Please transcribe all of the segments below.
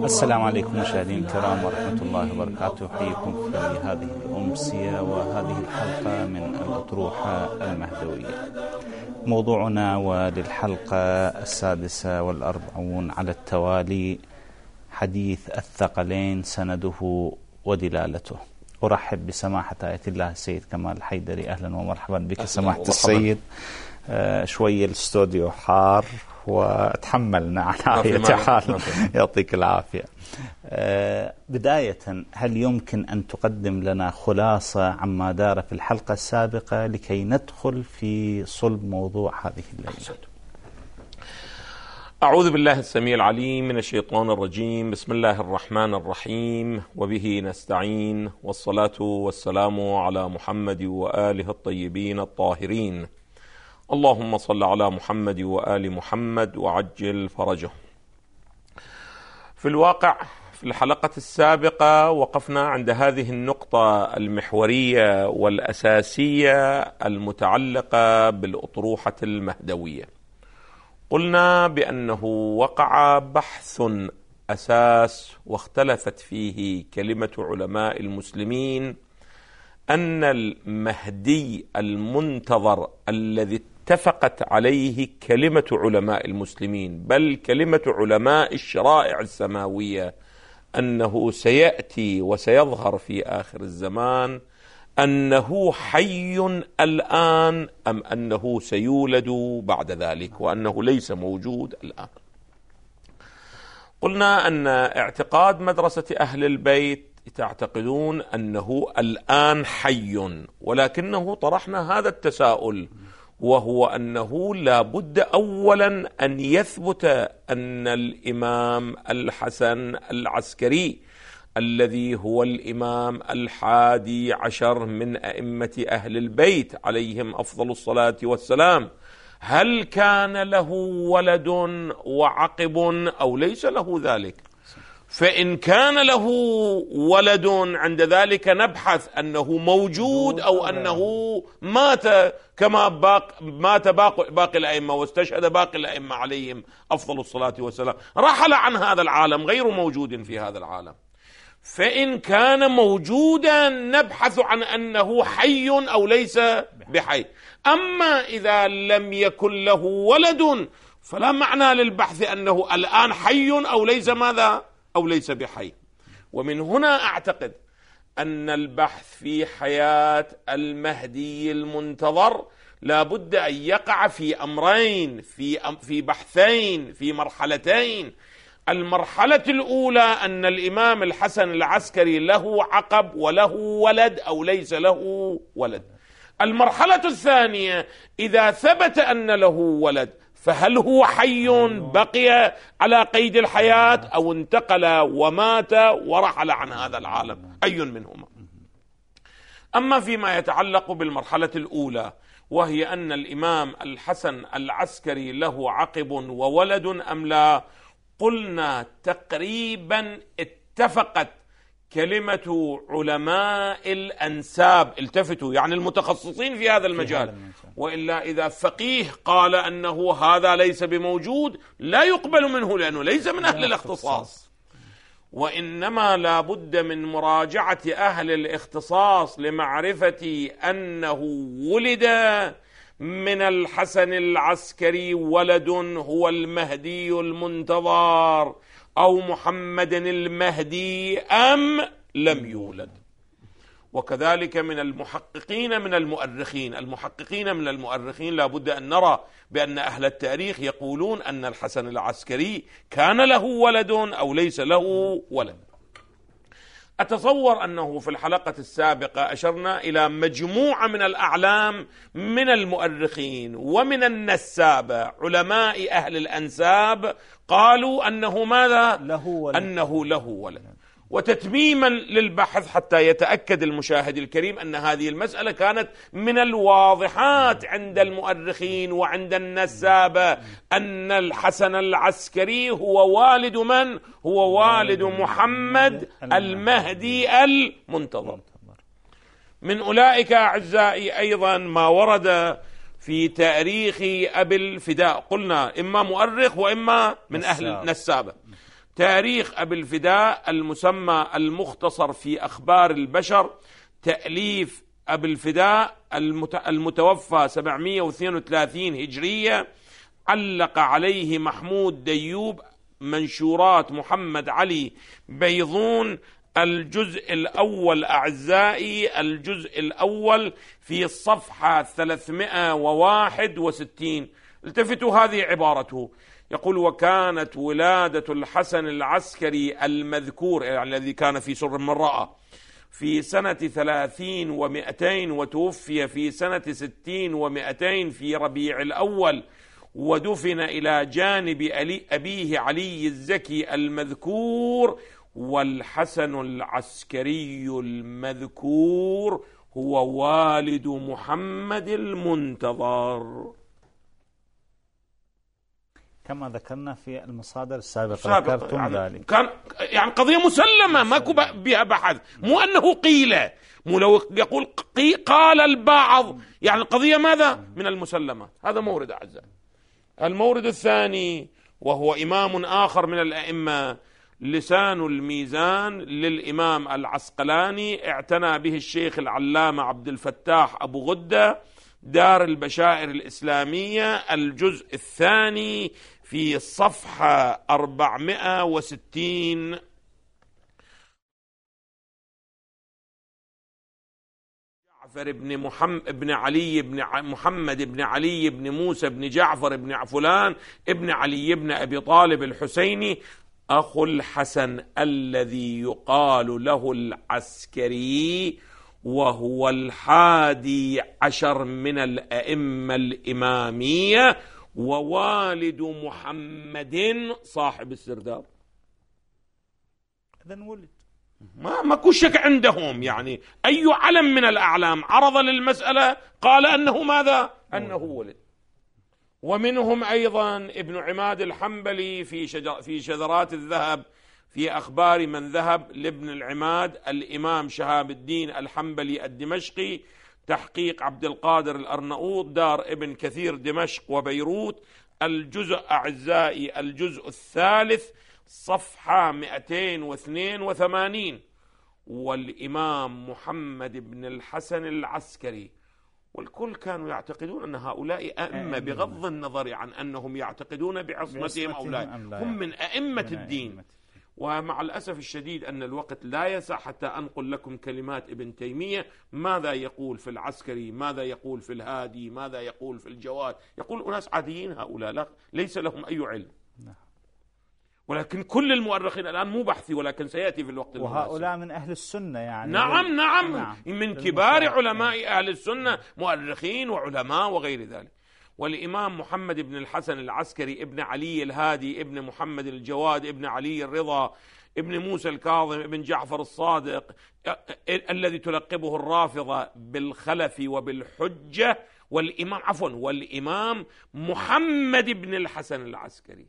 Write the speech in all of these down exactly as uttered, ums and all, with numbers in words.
السلام عليكم مشاهدينا الكرام ورحمة الله وبركاته. أحييكم في هذه الأمسية وهذه الحلقة من الأطروحة المهدوية. موضوعنا وللحلقة السادسة والأربعون على التوالي حديث الثقلين سنده ودلالته. أرحب بسماحة آية الله السيد كمال الحيدري. أهلا ومرحبا بك سماحة السيد. آه شوية الاستوديو حار وتحملنا على آية حال، يعطيك العافية. آه بداية، هل يمكن أن تقدم لنا خلاصة عما دار في الحلقة السابقة لكي ندخل في صلب موضوع هذه الليلة؟ أعوذ بالله السميع العليم من الشيطان الرجيم. بسم الله الرحمن الرحيم، وبه نستعين، والصلاة والسلام على محمد وآله الطيبين الطاهرين. اللهم صل على محمد وآل محمد وعجل فرجه. في الواقع في الحلقة السابقة وقفنا عند هذه النقطة المحورية والأساسية المتعلقة بالأطروحة المهدوية. قلنا بأنه وقع بحث أساس واختلفت فيه كلمة علماء المسلمين أن المهدي المنتظر الذي اتفقت عليه كلمة علماء المسلمين، بل كلمة علماء الشرائع السماوية، أنه سيأتي وسيظهر في آخر الزمان، أنه حي الآن أم أنه سيولد بعد ذلك، وأنه ليس موجود الآن. قلنا أن اعتقاد مدرسة أهل البيت تعتقدون أنه الآن حي، ولكنه طرحنا هذا التساؤل، وهو أنه لا بد أولا أن يثبت أن الإمام الحسن العسكري الذي هو الإمام الحادي عشر من أئمة أهل البيت عليهم أفضل الصلاة والسلام، هل كان له ولد وعقب أو ليس له ذلك؟ فإن كان له ولد عند ذلك نبحث أنه موجود أو أنه مات كما باق مات باقي, باقي الأئمة واستشهد باقي الأئمة عليهم أفضل الصلاة والسلام، رحل عن هذا العالم، غير موجود في هذا العالم. فإن كان موجودا نبحث عن أنه حي أو ليس بحي. أما إذا لم يكن له ولد فلا معنى للبحث أنه الآن حي أو ليس ماذا أو ليس بحي. ومن هنا أعتقد أن البحث في حياة المهدي المنتظر لا بد أن يقع في أمرين، في في بحثين، في مرحلتين. المرحلة الأولى أن الإمام الحسن العسكري له عقب وله ولد أو ليس له ولد. المرحلة الثانية إذا ثبت أن له ولد فهل هو حي بقي على قيد الحياة أو انتقل ومات ورحل عن هذا العالم، أي منهما؟ أما فيما يتعلق بالمرحلة الأولى وهي أن الإمام الحسن العسكري له عقب وولد أم لا، قلنا تقريبا اتفقت كلمة علماء الأنساب، التفتوا يعني المتخصصين في هذا المجال، وإلا إذا فقيه قال أنه هذا ليس بموجود لا يقبل منه لأنه ليس من أهل الاختصاص. وإنما لا بد من مراجعة أهل الاختصاص لمعرفة أنه ولد من الحسن العسكري ولد هو المهدي المنتظر أو محمد المهدي أم لم يولد. وكذلك من المحققين من المؤرخين المحققين من المؤرخين لا بد أن نرى بأن أهل التاريخ يقولون أن الحسن العسكري كان له ولد أو ليس له ولد. أتصور أنه في الحلقة السابقة أشرنا إلى مجموعة من الأعلام من المؤرخين ومن النسابة، علماء أهل الأنساب، قالوا أنه ماذا؟ له ولد. أنه له ولد. وتتميما للبحث حتى يتأكد المشاهد الكريم أن هذه المسألة كانت من الواضحات عند المؤرخين وعند النسابة، أن الحسن العسكري هو والد من؟ هو والد محمد المهدي المنتظر. من أولئك أعزائي أيضا ما ورد في تاريخ أبي الفداء، قلنا إما مؤرخ وإما من أهل النسابة. تاريخ أبي الفداء المسمى المختصر في أخبار البشر، تأليف أبي الفداء المتوفى سبعمائة واثنين وثلاثين هجرية، علق عليه محمود ديوب، منشورات محمد علي بيضون، الجزء الأول أعزائي، الجزء الأول في الصفحة ثلاثمائة وواحد وستين. التفتوا، هذه عبارته، يقول: وكانت ولادة الحسن العسكري المذكور الذي كان في سر من رأى في سنة ثلاثين ومئتين، وتوفي في سنة ستين ومئتين في ربيع الأول، ودفن إلى جانب أبيه علي الزكي المذكور. والحسن العسكري المذكور هو والد محمد المنتظر، كما ذكرنا في المصادر السابقة. ذكرتم يعني ذلك، كان يعني قضية مسلمة ماكو بها بحث، مو أنه قيل، مو لو يقول قال البعض، يعني القضية ماذا؟ من المسلمات. هذا مورد أعزائي. المورد الثاني وهو إمام آخر من الأئمة، لسان الميزان للإمام العسقلاني، اعتنى به الشيخ العلامة عبد الفتاح أبو غدة، دار البشائر الإسلامية، الجزء الثاني في الصفحة أربعمائة وستين. جعفر بن محمد بن علي بن محمد بن علي بن موسى بن جعفر بن فلان ابن علي بن أبي طالب الحسيني، أخو الحسن الذي يقال له العسكري، وهو الحادي عشر من الأئمة الإمامية، ووالد محمد صاحب السرداب. إذن ولد، ما ماكو شك عندهم، يعني أي علم من الأعلام عرض للمسألة قال أنه ماذا؟ أنه ولد. ومنهم أيضا ابن عماد الحنبلي في شجر في شذرات الذهب في أخبار من ذهب لابن العماد، الإمام شهاب الدين الحنبلي الدمشقي، تحقيق عبد القادر الأرنؤوط، دار ابن كثير دمشق وبيروت، الجزء أعزائي الجزء الثالث صفحة مئتين واثنين وثمانين. والإمام محمد بن الحسن العسكري، والكل كانوا يعتقدون أن هؤلاء أئمة بغض النظر عن أنهم يعتقدون بعصمتهم أو لا، هم من أئمة الدين. ومع الأسف الشديد أن الوقت لا يسع حتى أنقل لكم كلمات ابن تيمية، ماذا يقول في العسكري، ماذا يقول في الهادي، ماذا يقول في الجواد. يقول أناس عاديين هؤلاء، لا ليس لهم أي علم، ولكن كل المؤرخين الآن مو بحثي، ولكن سيأتي في الوقت المناسب. وهؤلاء من أهل السنة يعني. نعم نعم, نعم. من كبار علماء أهل السنة، مؤرخين وعلماء وغير ذلك. والإمام محمد بن الحسن العسكري ابن علي الهادي ابن محمد الجواد ابن علي الرضا ابن موسى الكاظم ابن جعفر الصادق، الذي تلقبه الرافضة بالخلف وبالحجة، والإمام عفوا والإمام محمد بن الحسن العسكري،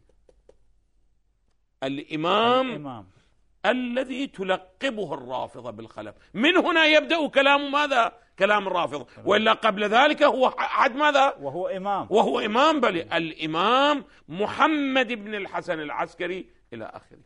الإمام, الإمام الذي تلقبه الرافضة بالخلف. من هنا يبدأ كلام ماذا؟ كلام الرافضة، وإلا قبل ذلك هو عد ماذا؟ وهو إمام وهو إمام بل الإمام محمد بن الحسن العسكري إلى آخره.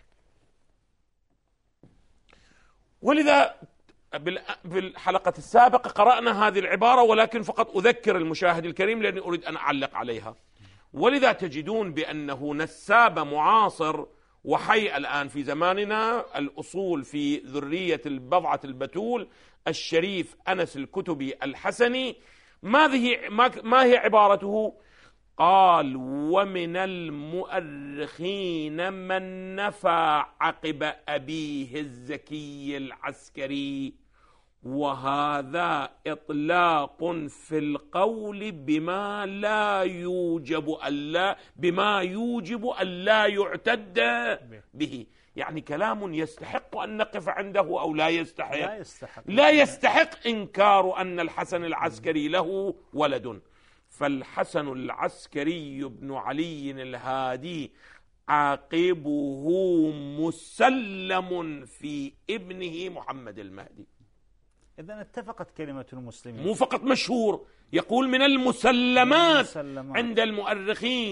ولذا بالحلقة السابقة قرأنا هذه العبارة، ولكن فقط أذكر المشاهد الكريم لأني أريد أن أعلق عليها. ولذا تجدون بأنه نساب معاصر وحي الآن في زماننا، الأصول في ذرية البضعة البتول الشريف أنس الكتبي الحسني، ما هي عبارته؟ قال: ومن المؤرخين من نفى عقب أبيه الزكي العسكري، وهذا إطلاق في القول بما لا يوجب ألا بما يوجب ألا يعتد به. يعني كلام يستحق أن نقف عنده أو لا يستحق؟ لا يستحق, لا يستحق إنكار أن الحسن العسكري له ولد. فالحسن العسكري بن علي الهادي عاقبه مسلم في ابنه محمد المهدي. إذن اتفقت كلمة المسلمين، مو فقط مشهور، يقول من المسلمات عند المؤرخين.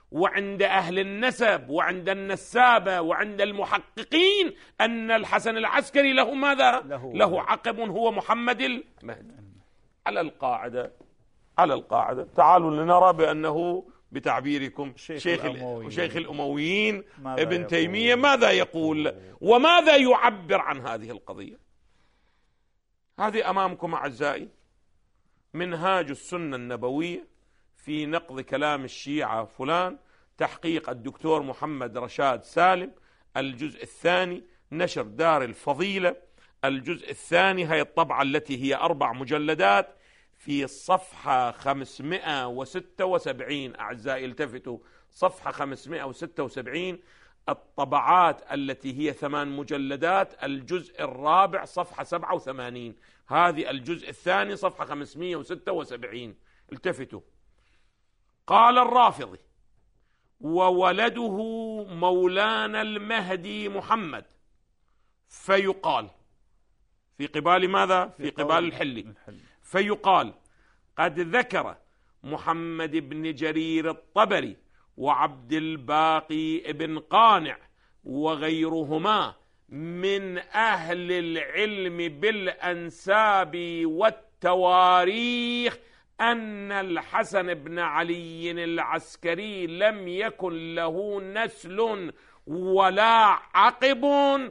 وعند أهل النسب وعند النسابة وعند المحققين أن الحسن العسكري له ماذا؟ له, له عقب هو محمد المهدي. على القاعدة على القاعدة تعالوا لنرى بأنه بتعبيركم شيخ, شيخ الأمويين, شيخ الأمويين ابن تيمية ماذا يقول وماذا يعبر عن هذه القضية. هذه أمامكم أعزائي منهاج السنة النبوية في نقض كلام الشيعة فلان، تحقيق الدكتور محمد رشاد سالم، الجزء الثاني، نشر دار الفضيلة، الجزء الثاني، هي الطبعة التي هي أربع مجلدات، في صفحة خمسمائة وستة وسبعين. أعزائي التفتوا، صفحة خمسمائة وستة وسبعين، الطبعات التي هي ثمان مجلدات، الجزء الرابع صفحة سبعة وثمانين، هذه الجزء الثاني صفحة خمسمائة وستة وسبعين. التفتوا. قال الرافضي: وولده مولانا المهدي محمد، فيقال في قبال ماذا؟ في قبال الحلي، فيقال: قد ذكر محمد بن جرير الطبري وعبد الباقي بن قانع وغيرهما من أهل العلم بالأنساب والتواريخ أن الحسن بن علي العسكري لم يكن له نسل ولا عقب،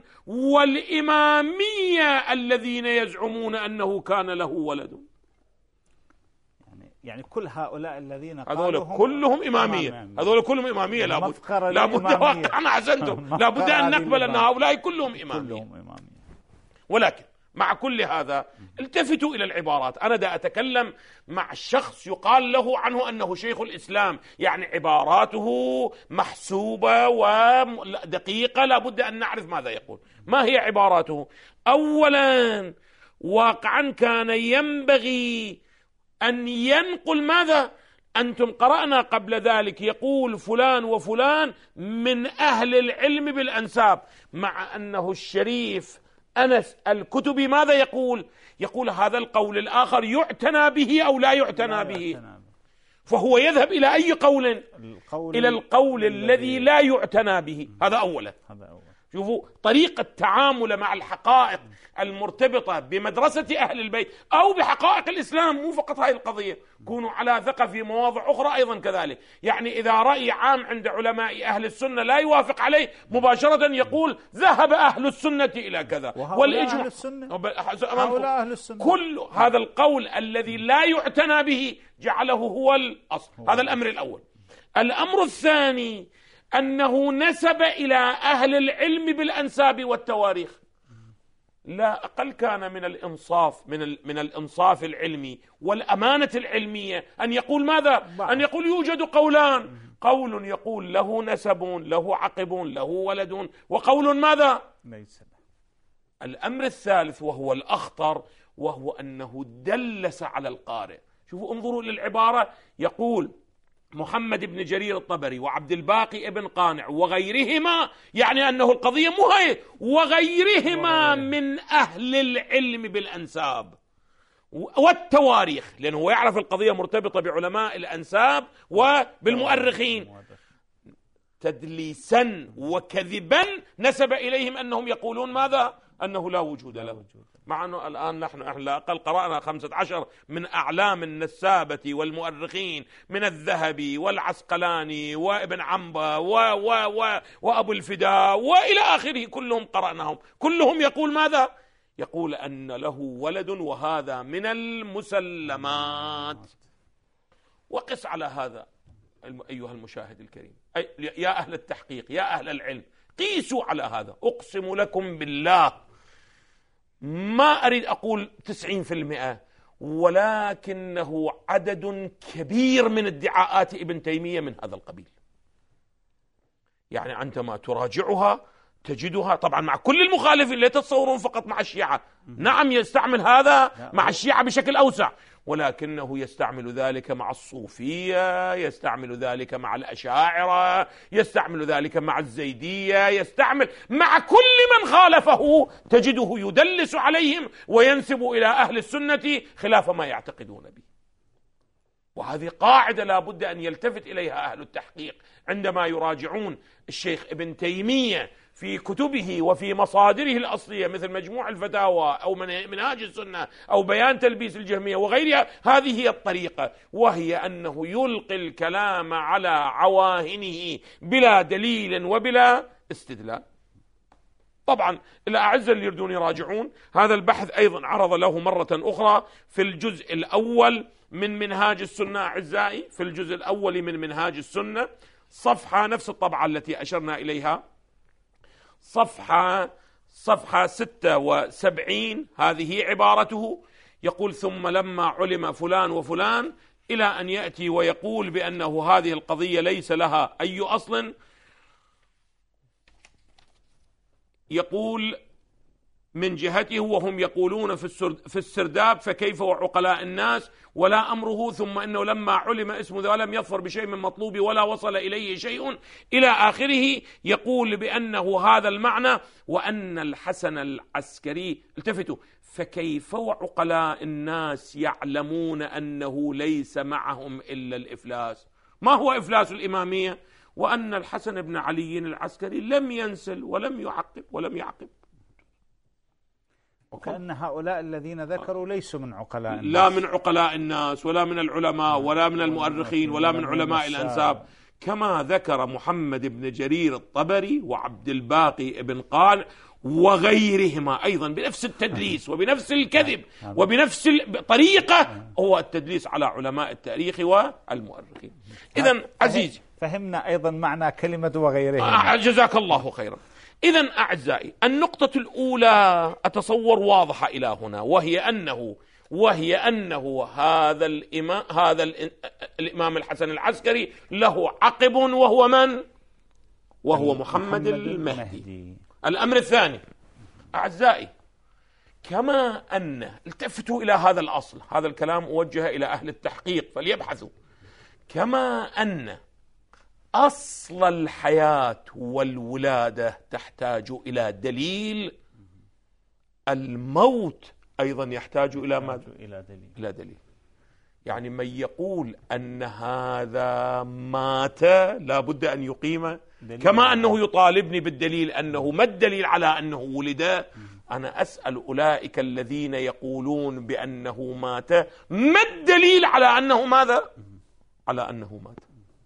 والإمامية الذين يزعمون أنه كان له ولد. يعني يعني كل هؤلاء الذين هذول كلهم إمامية، هذول كلهم إمامية. لابد لابد واقعا أحسنتم، لابد أن نقبل أن هؤلاء كلهم إمامية. ولكن مع كل هذا التفتوا إلى العبارات. أنا دا أتكلم مع شخص يقال له عنه أنه شيخ الإسلام، يعني عباراته محسوبة ودقيقة، لابد أن نعرف ماذا يقول. ما هي عباراته؟ أولا، واقعا كان ينبغي أن ينقل ماذا؟ أنتم قرأنا قبل ذلك يقول فلان وفلان من أهل العلم بالأنساب، مع أنه الشريف أنس الكتبي ماذا يقول؟ يقول هذا القول الآخر يعتنى به أو لا يعتنى به، فهو يذهب إلى أي قول؟ القول إلى القول الذي لا يعتنى به. هذا أولا. شوفوا طريقة التعامل مع الحقائق المرتبطة بمدرسة أهل البيت أو بحقائق الإسلام، مو فقط هذه القضية، كونوا على ثقة في مواضع أخرى أيضا كذلك. يعني إذا رأي عام عند علماء أهل السنة لا يوافق عليه مباشرة يقول ذهب أهل السنة إلى كذا، والإجماع أهل السنة. أهل السنة. كل هذا القول الذي لا يعتنى به جعله هو الأصل. هذا الأمر الأول. الأمر الثاني أنه نسب إلى أهل العلم بالأنساب والتواريخ. لا أقل كان من الإنصاف من من الإنصاف العلمي والأمانة العلمية أن يقول ماذا؟ أن يقول يوجد قولان، قول يقول له نسب له عقب له ولد، وقول ماذا؟ ليس. الأمر الثالث وهو الأخطر، وهو أنه دلس على القارئ. شوفوا انظروا للعبارة، يقول محمد بن جرير الطبري وعبد الباقي ابن قانع وغيرهما، يعني أنه القضية مو هي، وغيرهما من أهل العلم بالأنساب والتواريخ، لأنه هو يعرف القضية مرتبطة بعلماء الأنساب وبالمؤرخين. تدليسا وكذبا نسب إليهم أنهم يقولون ماذا؟ أنه لا وجود له، مع أنه الآن نحن على الأقل قرأنا خمسة عشر من أعلام النسابة والمؤرخين، من الذهبي والعسقلاني وابن عنبة و و و وأبو الفداء وإلى آخره، كلهم قرأناهم، كلهم يقول ماذا؟ يقول أن له ولد، وهذا من المسلمات. وقس على هذا أيها المشاهد الكريم، أي يا أهل التحقيق، يا أهل العلم، قيسوا على هذا. أقسم لكم بالله ما أريد أقول تسعين في المئة، ولكنه عدد كبير من ادعاءات ابن تيمية من هذا القبيل. يعني عندما تراجعها تجدها طبعا مع كل المخالفين، لا تتصورون فقط مع الشيعة، نعم يستعمل هذا مع الشيعة بشكل أوسع، ولكنه يستعمل ذلك مع الصوفية، يستعمل ذلك مع الأشاعرة، يستعمل ذلك مع الزيدية، يستعمل مع كل من خالفه، تجده يدلس عليهم وينسب إلى أهل السنة خلاف ما يعتقدون به. وهذه قاعدة لا بد أن يلتفت إليها أهل التحقيق عندما يراجعون الشيخ ابن تيمية في كتبه وفي مصادره الأصلية مثل مجموع الفتاوى أو منهاج السنة أو بيان تلبيس الجهمية وغيرها. هذه هي الطريقة، وهي أنه يلقي الكلام على عواهنه بلا دليل وبلا استدلال. طبعا الأعزة اللي يردون يراجعون هذا البحث أيضا عرض له مرة أخرى في الجزء الأول من منهاج السنة أعزائي، في الجزء الأول من منهاج السنة، صفحة نفس الطبعة التي أشرنا إليها، صفحة صفحة ستة وسبعين. هذه عبارته، يقول: ثم لما علم فلان وفلان، إلى أن يأتي ويقول بأنه هذه القضية ليس لها أي أصل. يقول من جهته وهم يقولون في السرداب فكيف وعقلاء الناس ولا أمره، ثم أنه لما علم اسم ذا لم يظفر بشيء من مطلوب ولا وصل إليه شيء إلى آخره. يقول بأنه هذا المعنى، وأن الحسن العسكري، التفتوا، فكيف وعقلاء الناس يعلمون أنه ليس معهم إلا الإفلاس. ما هو إفلاس الإمامية؟ وأن الحسن بن علي العسكري لم ينسل ولم يعقب ولم يعقب. وكأن هؤلاء الذين ذكروا ليسوا من عقلاء الناس، لا من عقلاء الناس ولا من العلماء ولا من المؤرخين ولا من علماء الأنساب، كما ذكر محمد بن جرير الطبري وعبد الباقي بن قال وغيرهما أيضا بنفس التدليس وبنفس الكذب وبنفس الطريقة، هو التدليس على علماء التاريخ والمؤرخين. إذن عزيزي، فهمنا أيضا معنى كلمة وغيرهما. جزاك الله خيرا. إذن أعزائي، النقطة الأولى أتصور واضحة إلى هنا، وهي أنه وهي أنه هذا الإمام هذا الإمام الحسن العسكري له عقب، وهو من؟ وهو محمد المهدي. الأمر الثاني أعزائي، كما أن التفتوا إلى هذا الأصل، هذا الكلام موجه إلى أهل التحقيق فليبحثوا، كما أن أصل الحياة والولادة تحتاج إلى دليل، الموت أيضا يحتاج إلى ماذا؟ إلى دليل. إلى دليل. يعني من يقول أن هذا مات لا بد أن يقيم، كما أنه يطالبني بالدليل، أنه ما الدليل على أنه ولد؟ أنا أسأل أولئك الذين يقولون بأنه مات، ما الدليل على أنه ماذا؟ على أنه مات.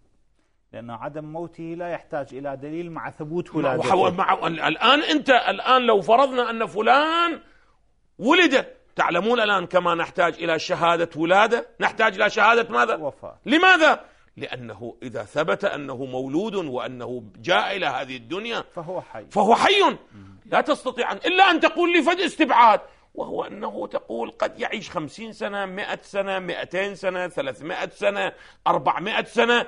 لأن عدم موته لا يحتاج إلى دليل مع ثبوت ولادته. مع الآن أنت الآن لو فرضنا أن فلان ولد، تعلمون الآن كما نحتاج إلى شهادة ولادة، نحتاج إلى شهادة ماذا؟ وفاة. لماذا؟ لأنه إذا ثبت أنه مولود وأنه جاء إلى هذه الدنيا فهو حي، فهو حي. لا تستطيع إلا أن تقول لي فد استبعاد، وهو أنه تقول قد يعيش خمسين سنة، مئة سنة، مئتين سنة، ثلاثمائة سنة، أربعمائة سنة،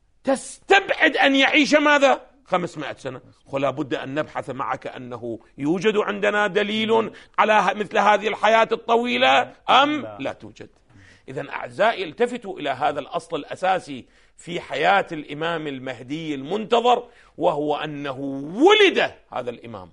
تستبعد أن يعيش ماذا؟ خمسمائة سنة. ولا بد أن نبحث معك أنه يوجد عندنا دليل على مثل هذه الحياة الطويلة أم لا توجد. إذن أعزائي، التفتوا إلى هذا الأصل الأساسي في حياة الإمام المهدي المنتظر، وهو أنه ولد هذا الإمام،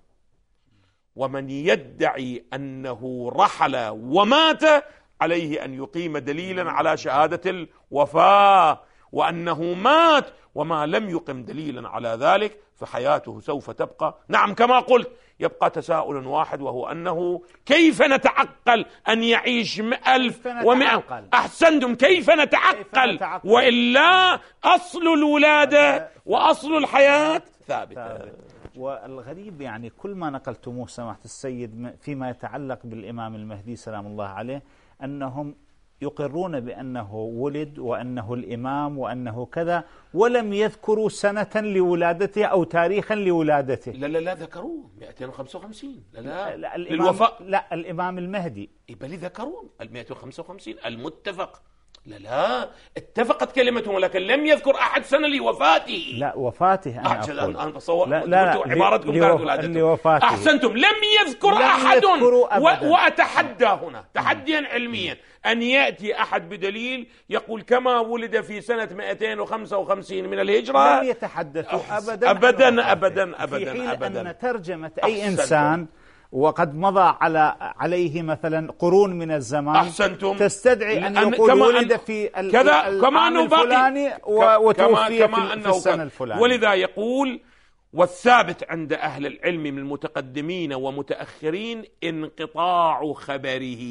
ومن يدعي أنه رحل ومات عليه أن يقيم دليلا على شهادة الوفاة وأنه مات، وما لم يقم دليلا على ذلك فحياته سوف تبقى، نعم كما قلت، يبقى تساؤل واحد، وهو أنه كيف نتعقل أن يعيش ألف ومئة؟ أحسنتم، كيف نتعقل وإلا أصل الولادة وأصل الحياة ثابتة. والغريب يعني كل ما نقلتموه سماحة السيد فيما يتعلق بالإمام المهدي سلام الله عليه، أنهم يقرون بأنه ولد وأنه الإمام وأنه كذا، ولم يذكروا سنة لولادته أو تاريخا لولادته. لا لا لا ذكروه مئتين وخمسة وخمسين. لا لا, لا الإمام لا الإمام المهدي بل ذكروا مئتين وخمسة وخمسين المتفق. لا لا اتفقت كلمتهم، ولكن لم يذكر أحد سنة لوفاته. لا وفاته أنا أقول. الآن بصور لا لا عبارتكم كانت ولادته. أحسنتم، لم يذكر لم أحد و... وأتحدى هنا تحديا علميا أن يأتي أحد بدليل يقول كما ولد في سنة مئتين وخمسة وخمسين من الهجرة. لم يتحدثوا أبدا أبدا أبدا أبدا في حين أبدا أن ترجمة أي إنسان وقد مضى على عليه مثلا قرون من الزمان. أحسنتم. تستدعي أن يقول ولد في كذا العام الفلاني وتوفي في السنة الفلانية. ولذا يقول: والثابت عند أهل العلم من المتقدمين ومتأخرين انقطاع خبره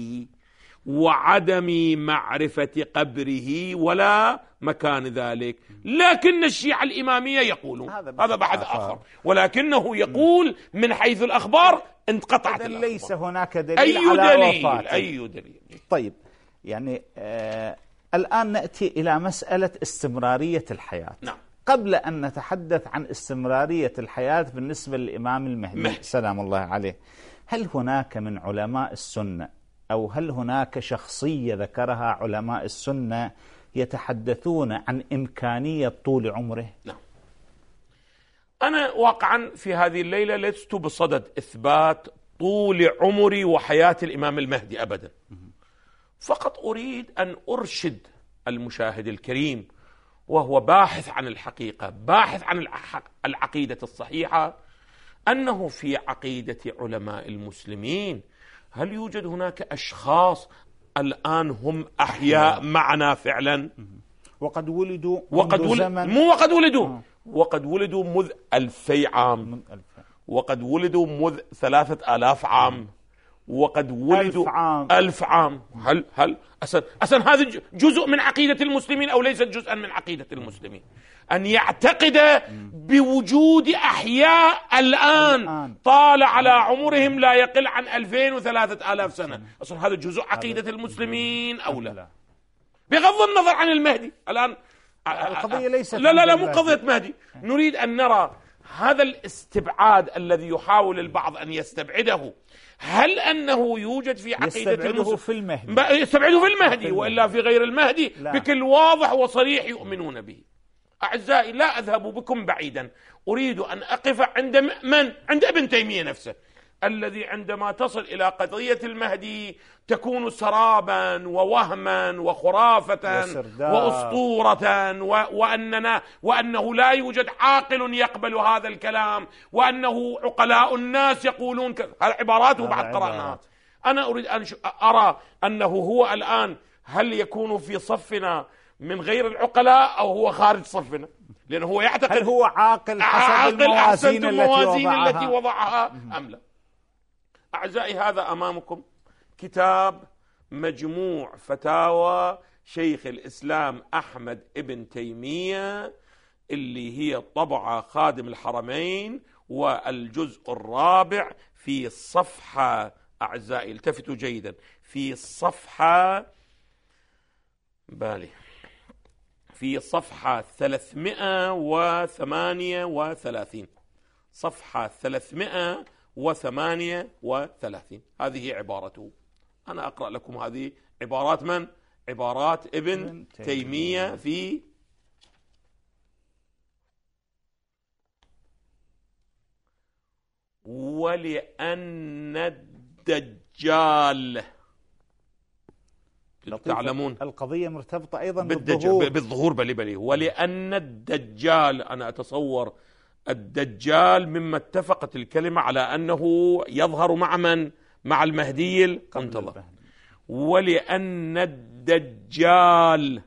وعدم معرفة قبره ولا مكان ذلك. لكن الشيعة الإمامية يقولون هذا بحث آخر، ولكنه يقول من حيث الأخبار انقطعت الأخبار. ليس هناك دليل أي على دليل وفاته. أي دليل. طيب، يعني آه الآن نأتي إلى مسألة استمرارية الحياة. نعم. قبل أن نتحدث عن استمرارية الحياة بالنسبة للإمام المهدي مهدي. سلام الله عليه، هل هناك من علماء السنة أو هل هناك شخصية ذكرها علماء السنة يتحدثون عن إمكانية طول عمره؟ نعم. أنا واقعا في هذه الليلة لست بصدد إثبات طول عمري وحياة الإمام المهدي أبدا، فقط أريد أن أرشد المشاهد الكريم وهو باحث عن الحقيقة، باحث عن العقيدة الصحيحة، أنه في عقيدة علماء المسلمين هل يوجد هناك أشخاص الآن هم أحياء معنا فعلا؟ وقد ولدوا وقد منذ ول... زمن مو وقد ولدوا آه. وقد ولدوا مذ ألفي عام، وقد ولدوا مذ ثلاثة آلاف عام، وقد ولدوا ألف عام, ألف عام. هل هل أصلا أصلا هذا جزء من عقيدة المسلمين أو ليس جزءا من عقيدة المسلمين؟ أن يعتقد بوجود أحياء الآن طال على عمرهم لا يقل عن ألفين وثلاثة آلاف سنة، أصلا هذا جزء عقيدة المسلمين أو لا؟ بغض النظر عن المهدي الآن القضية ليست لا لا لا مو قضية مهدي، نريد أن نرى هذا الاستبعاد الذي يحاول البعض أن يستبعده، هل أنه يوجد في عقيدة يستبعده في المهدي؟ يستبعده في المهدي، وإلا في غير المهدي لا. بكل واضح وصريح يؤمنون به. أعزائي، لا أذهب بكم بعيدا، أريد أن أقف عند من؟ عند ابن تيمية نفسه، الذي عندما تصل إلى قضية المهدي تكون سرابا ووهما وخرافة وأسطورة، وأننا وأنه لا يوجد عاقل يقبل هذا الكلام، وأنه عقلاء الناس يقولون كذا. هذه عباراته بعد قرأناها. أنا أريد أن أرى أنه هو الآن هل يكون في صفنا من غير العقلاء أو هو خارج صفنا، لأنه هو يعتقد هل هو عاقل حسب الموازين, الموازين التي, التي وضعها أم لا. أعزائي، هذا أمامكم كتاب مجموع فتاوى شيخ الإسلام أحمد ابن تيمية، اللي هي طبعة خادم الحرمين، والجزء الرابع في الصفحة، أعزائي التفتوا جيدا، في الصفحة بالي في صفحة ثلاثمائة وثمانية وثلاثين، صفحة ثلاثمائة وثمانية وثلاثين، هذه عبارته. أنا أقرأ لكم هذه عبارات من؟ عبارات ابن تيمية في ولأن الدجال، تعلمون القضية مرتبطة أيضا بالظهور بالظهور بلي بلي ولأن الدجال، أنا أتصور الدجال مما اتفقت الكلمة على أنه يظهر مع من؟ مع المهدي المنتظر. ولأن الدجال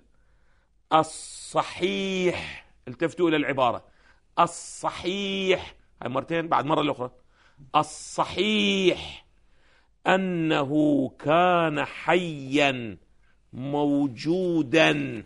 الصحيح، التفتوا إلى العبارة الصحيح، هاي مرتين بعد مرة الأخرى، الصحيح أنه كان حيا موجودا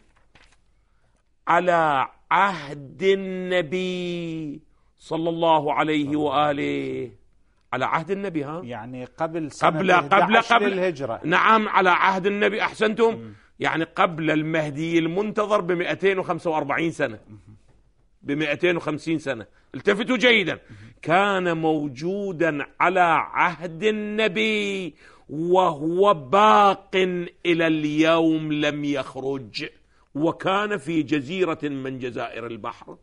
على عهد النبي صلى الله عليه وآله، على عهد النبي، ها يعني قبل سنة قبل قبل قبل الهجرة. نعم، على عهد النبي. أحسنتم. م. يعني قبل المهدي المنتظر بمئتين وخمسة وأربعين سنة، بمئتين وخمسين سنة. التفتوا جيدا، كان موجودا على عهد النبي وهو باق إلى اليوم لم يخرج، وكان في جزيرة من جزائر البحر.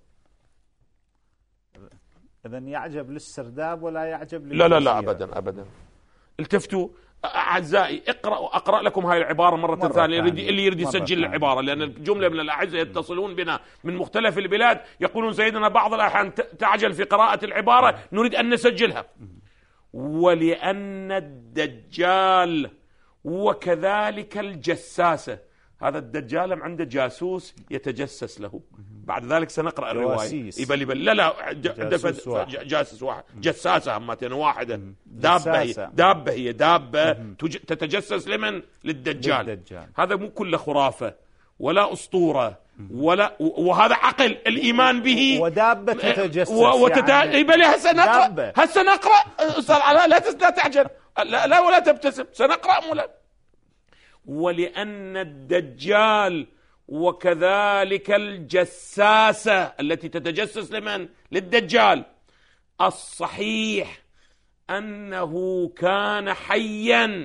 إذن يعجب للسرداب ولا يعجب للجزيرة. لا لا لا أبدا أبدا. التفتوا أعزائي، اقرأ أقرأ لكم هاي العبارة مرة, مرة ثانية، اللي يريد يسجل العبارة، لأن الجملة من الأعزة يتصلون بنا من مختلف البلاد يقولون سيدنا بعض الأحيان تعجل في قراءة العبارة، نريد أن نسجلها. ولأن الدجال وكذلك الجساسة، هذا الدجال عنده جاسوس يتجسس له. بعد ذلك سنقرأ الرواية. يبل يبل لا لا جاسوس واحد, جاسوس واحد. جساسة همتين واحدة، دابة هي دابة هي دابة تتجسس لمن؟ للدجال. للدجال. هذا مو كله خرافة ولا أسطورة ولا، وهذا عقل الإيمان به. ودابة تتجسس وتت... يعني يبل هسه نقرأ هسه نقرأ لا لا تعجل، لا لا ولا تبتسم، سنقرأ مولا. ولأن الدجال وكذلك الجساسة التي تتجسس لمن؟ للدجال. الصحيح أنه كان حيا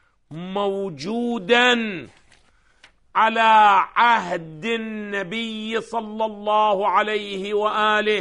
موجودا على عهد النبي صلى الله عليه وآله،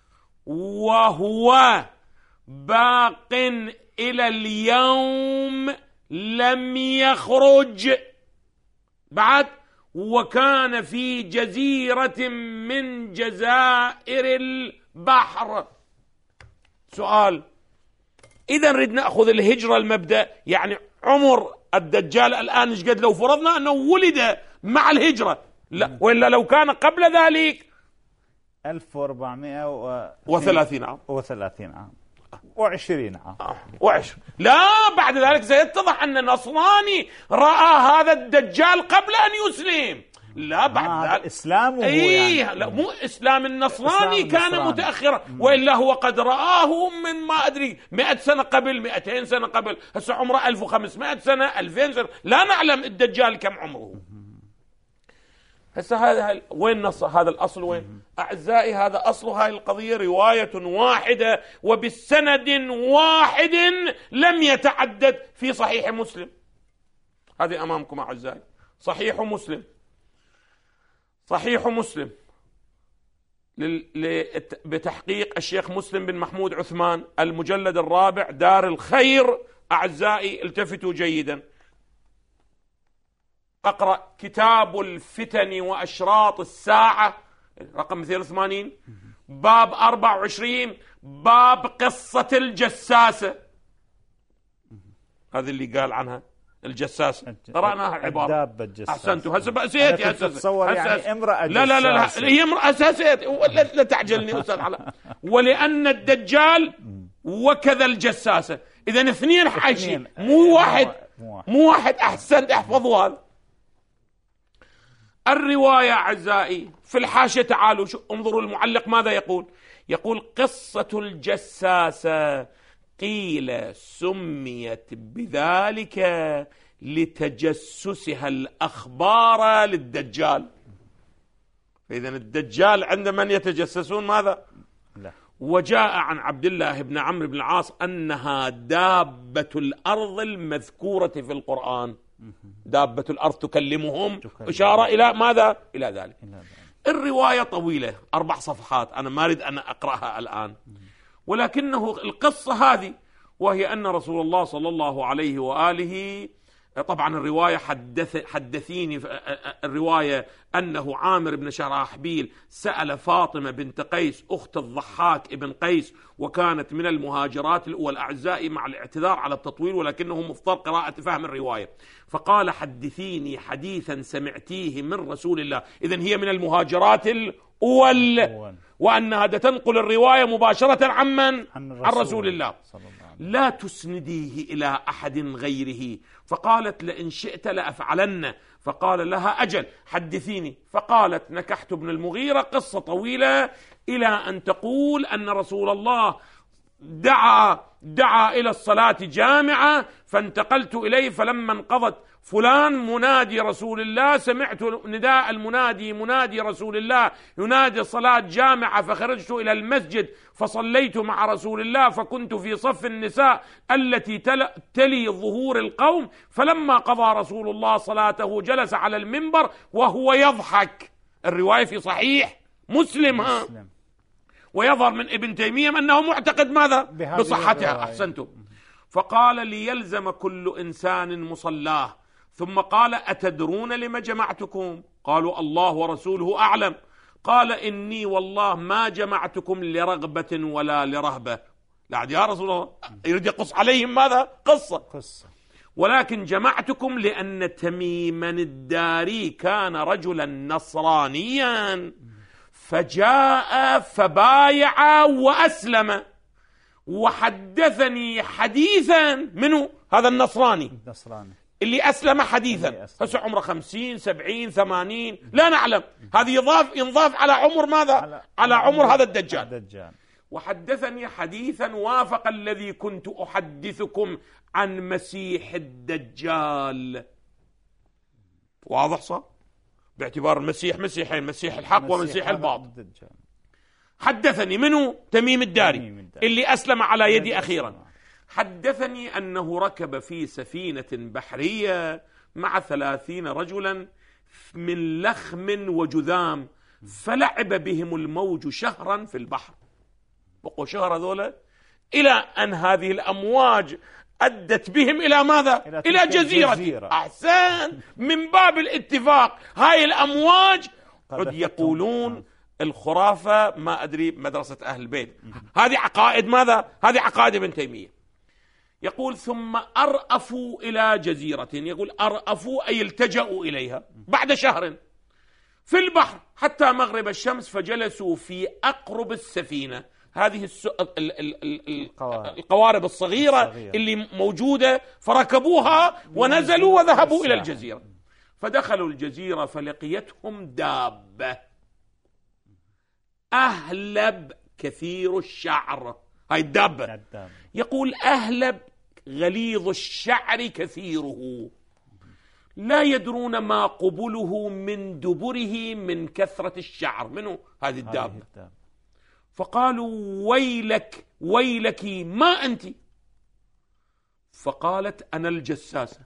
وهو باق إلى اليوم لم يخرج بعد، وكان في جزيرة من جزائر البحر. سؤال: إذا نريد نأخذ الهجرة المبدأ، يعني عمر الدجال الآن ايش قد لو فرضنا أنه ولد مع الهجرة، لا وإلا لو كان قبل ذلك ألف وأربعمائة وثلاثين عام وثلاثين عام وعشرين عام آه. وعشر. لا بعد ذلك سيتضح أن النصراني رأى هذا الدجال قبل أن يسلم. لا بعد آه ذلك إسلامه إيه يعني. لا مو إسلام النصراني إسلام كان النصراني. متأخرا، وإلا هو قد رآه من ما أدري مئة سنة قبل، مئتين سنة قبل، هسه عمره ألف وخمسمائة سنة، ألفين سنة، لا نعلم الدجال كم عمره. هسه هذا وين نص هذا الأصل وين؟ أعزائي هذا أصل هاي القضية رواية واحدة وبالسند واحد لم يتعدد في صحيح مسلم. هذه أمامكم أعزائي، صحيح مسلم، صحيح مسلم بتحقيق الشيخ مسلم بن محمود عثمان، المجلد الرابع، دار الخير. أعزائي التفتوا جيدا، أقرأ كتاب الفتن وأشراط الساعة رقم اثنين وثمانين، باب أربعة وعشرين، باب قصة الجساسة. هذه اللي قال عنها الجساسة، قرأناها عبارة. أحسنتوا. هسه بأسيتي هسه يعني امرأة لا لا لا لا هي امرأة أساسية، ولا لا تعجلني أستاذ على. ولأن الدجال وكذا الجساسة، إذا اثنين حاشين مو واحد، مو واحد. أحسنت، احفظوا هذا. الرواية أعزائي في الحاشية، تعالوا شو انظروا المعلق ماذا يقول. يقول: قصة الجساسة قيل سميت بذلك لتجسسها الأخبار للدجال. فإذا الدجال عند من يتجسسون ماذا؟ لا. وجاء عن عبد الله بن عمرو بن العاص أنها دابة الأرض المذكورة في القرآن. دابة الأرض تكلمهم، إشارة إلى ماذا؟ إلى ذلك. الرواية طويلة أربع صفحات، أنا ما أريد أن أقرأها الآن، ولكنه القصة هذه، وهي أن رسول الله صلى الله عليه وآله، طبعا الرواية حدث حدثيني الرواية أنه عامر بن شراحبيل سأل فاطمة بنت قيس أخت الضحاك بن قيس، وكانت من المهاجرات الأول. أعزائي مع الاعتذار على التطويل، ولكنه مفترض قراءة فهم الرواية. فقال: حدثيني حديثا سمعتيه من رسول الله. إذن هي من المهاجرات الأول، وأنها تنقل الرواية مباشرة عن من؟ عن رسول الله. لا تسنديه إلى أحد غيره. فقالت: لئن شئت لأفعلن. فقال لها: أجل حدثيني. فقالت: نكحت ابن المغيرة، قصة طويلة، إلى أن تقول أن رسول الله دعا دعا إلى الصلاة جامعة، فانتقلت إليه، فلما انقضت فلان منادي رسول الله، سمعت نداء المنادي منادي رسول الله ينادي صلاة جامعة، فخرجت إلى المسجد فصليت مع رسول الله، فكنت في صف النساء التي تلي ظهور القوم، فلما قضى رسول الله صلاته جلس على المنبر وهو يضحك. الرواية في صحيح مسلم, مسلم. ويظهر من ابن تيمية أنه معتقد ماذا؟ بصحتها. أحسنتم. فقال: ليلزم كل إنسان مصلاه. ثم قال: أتدرون لما جمعتكم؟ قالوا: الله ورسوله أعلم. قال: إني والله ما جمعتكم لرغبة ولا لرهبة. لا يا رسول الله، يريد يقص عليهم ماذا؟ قصة قصة. ولكن جمعتكم لأن تميما الداري كان رجلا نصرانيا فجاء فبايع وأسلم، وحدثني حديثا منه هذا النصراني النصراني اللي أسلم حديثا، هسه عمره خمسين سبعين ثمانين لا نعلم، هذه يضاف ينضاف على عمر ماذا؟ على, على عمر هذا الدجال. الدجال. وحدثني حديثا وافق الذي كنت أحدثكم عن مسيح الدجال. واضح صار؟ باعتبار المسيح مسيحين، مسيح الحق ومسيح الباطل. حدثني منه تميم الداري, تميم الداري اللي أسلم على يدي أخيرا. حدثني أنه ركب في سفينة بحرية مع ثلاثين رجلا من لخم وجذام، فلعب بهم الموج شهرا في البحر. بقوا شهر ذولا إلى أن هذه الأمواج أدت بهم إلى ماذا؟ إلى, إلى جزيرة. جزيرة أحسن، من باب الاتفاق هاي الأمواج قد يقولون الخرافة، ما أدري مدرسة أهل البيت، هذه عقائد ماذا؟ هذه عقائد ابن تيمية. يقول ثم أرأفوا إلى جزيرة، يقول أرأفوا أي التجأوا إليها بعد شهر في البحر حتى مغرب الشمس، فجلسوا في أقرب السفينة، هذه الس... ال... ال... ال... القوارب الصغيرة اللي موجودة، فركبوها ونزلوا وذهبوا إلى الجزيرة. فدخلوا الجزيرة فلقيتهم دابة أهلب كثير الشعر، هاي الدابة. يقول أهلب غليظ الشعر كثيره، لا يدرون ما قبله من دبره من كثرة الشعر. منه هذه الدابة. فقالوا ويلك ويلك ما أنت؟ فقالت أنا الجساسة.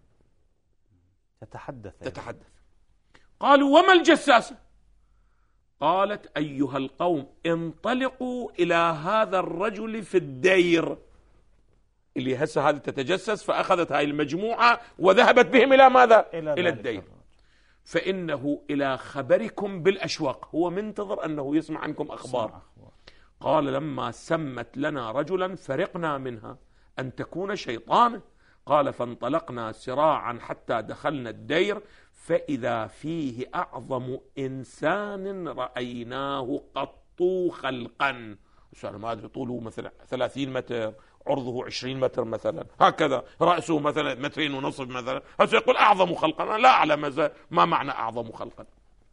تتحدث تتحدث قالوا وما الجساسة؟ قالت أيها القوم انطلقوا إلى هذا الرجل في الدير، اللي هسه هذه تتجسس، فأخذت هاي المجموعة وذهبت بهم إلى ماذا؟ إلى, إلى الدير، فإنه إلى خبركم بالأشواق، هو منتظر أنه يسمع عنكم أخبار. قال لما سمت لنا رجلا فرقنا منها أن تكون شيطانا. قال فانطلقنا سراعا حتى دخلنا الدير، فإذا فيه أعظم إنسان رأيناه قط خلقا. ما أدري طوله مثلا ثلاثين متر، عرضه عشرين متر مثلا، هكذا، رأسه مثلا مترين ونصف مثلا. هذا يقول أعظم خلقا، لا أعلم ما معنى أعظم خلقا.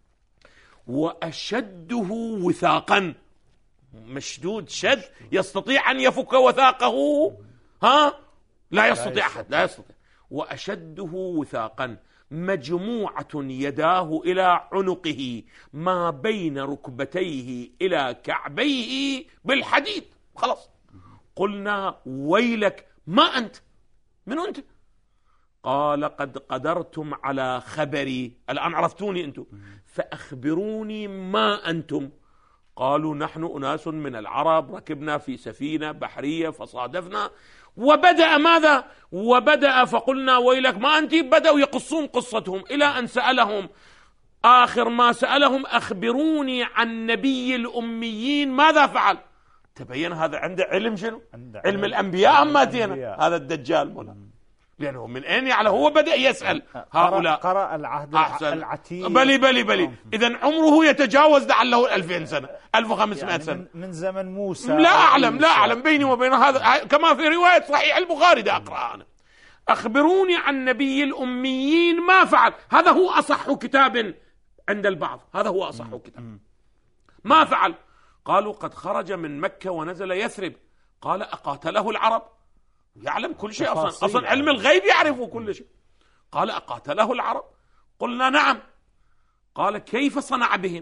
وأشده وثاقا، مشدود شد، يستطيع أن يفك وثاقه، ها لا يستطيع أحد، لا يستطيع. وأشده وثاقا، مجموعة يداه إلى عنقه، ما بين ركبتيه إلى كعبيه بالحديد. خلاص. قلنا ويلك ما أنت؟ من أنت؟ قال قد قدرتم على خبري، الآن عرفتوني أنتم، فأخبروني ما أنتم. قالوا نحن أناس من العرب ركبنا في سفينة بحرية فصادفنا. وبدأ ماذا؟ وبدأ فقلنا ويلك ما أنت. بدأوا يقصون قصتهم إلى أن سألهم، آخر ما سألهم أخبروني عن نبي الأميين ماذا فعل. تبين هذا عنده علم شنو؟ عنده علم الأنبياء أما دينا هذا الدجال منا، لأنه من أين يعلم؟ هو بدأ يسأل هؤلاء. قرأ العهد العتيق. بلي بلي بلي إذن عمره يتجاوز لعله ألفين سنة، ألف وخمسمائة يعني سنة، من زمن موسى. لا أعلم لا أعلم بيني وبين هذا، كما في رواية صحيح البخاري ده أقرأ أنا. أخبروني عن نبي الأميين ما فعل. هذا هو أصح كتاب عند البعض، هذا هو أصح كتاب. ما فعل. قالوا قد خرج من مكة ونزل يثرب. قال أقاتله العرب؟ يعلم كل شيء أصلا, أصلا علم الغيب يعرف كل شيء. قال أقاتله العرب؟ قلنا نعم. قال كيف صنع بهم؟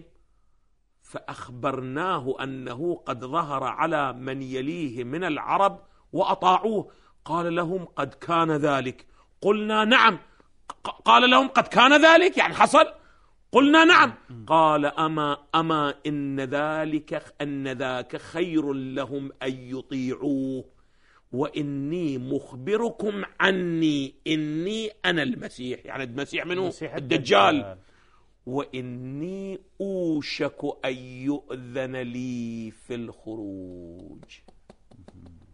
فأخبرناه أنه قد ظهر على من يليه من العرب وأطاعوه. قال لهم قد كان ذلك. قلنا نعم. قال لهم قد كان ذلك يعني حصل؟ قلنا نعم. قال أما أما إن ذلك أن ذاك خير لهم أن يطيعوه، وإني مخبركم عني إني أنا المسيح، يعني المسيح منه الدجال، وإني أوشك أن يؤذن لي في الخروج.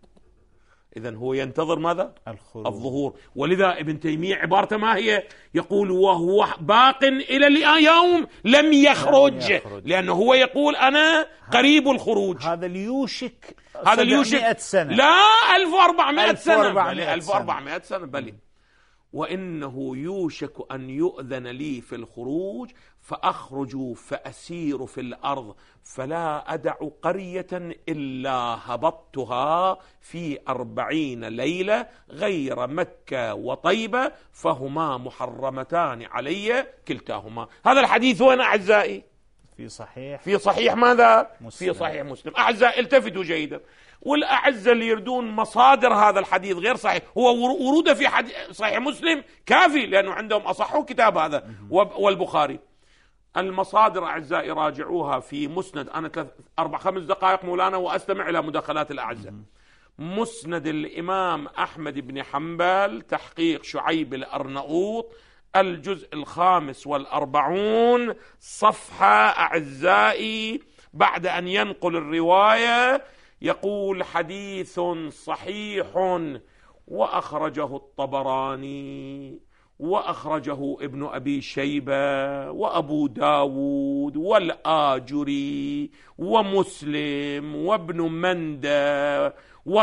إذن هو ينتظر ماذا؟ الخروج. الظهور. ولذا ابن تيمية عبارته ما هي؟ يقول وهو باق إلى اليوم لم يخرج, لم يخرج. لأنه هو يقول أنا قريب الخروج. هذا ليوشك هذا ليوشك سنة. لا ألف وأربعمائة سنة. ألف وأربعمائة سنة بل وإنه يوشك أن يؤذن لي في الخروج فأخرج فأسير في الأرض فلا أدع قرية إلا هبطتها في أربعين ليلة غير مكة وطيبة فهما محرمتان علي كلتاهما. هذا الحديث وين أعزائي؟ في صحيح في صحيح ماذا؟ مسلم. في صحيح مسلم. أعزائي التفتوا جيدا، والأعزة اللي يردون مصادر هذا الحديث غير صحيح، هو وروده في صحيح مسلم كافي لأنه عندهم أصحوا كتاب هذا والبخاري. المصادر أعزائي راجعوها في مسند. أنا ثلاث أربع خمس دقائق مولانا وأستمع إلى مداخلات الأعزة. مسند الإمام أحمد بن حنبل تحقيق شعيب الأرنؤوط الجزء الخامس والأربعون صفحة أعزائي، بعد أن ينقل الرواية يقول حديث صحيح وأخرجه الطبراني وأخرجه ابن أبي شيبة وأبو داود والآجري ومسلم وابن مندى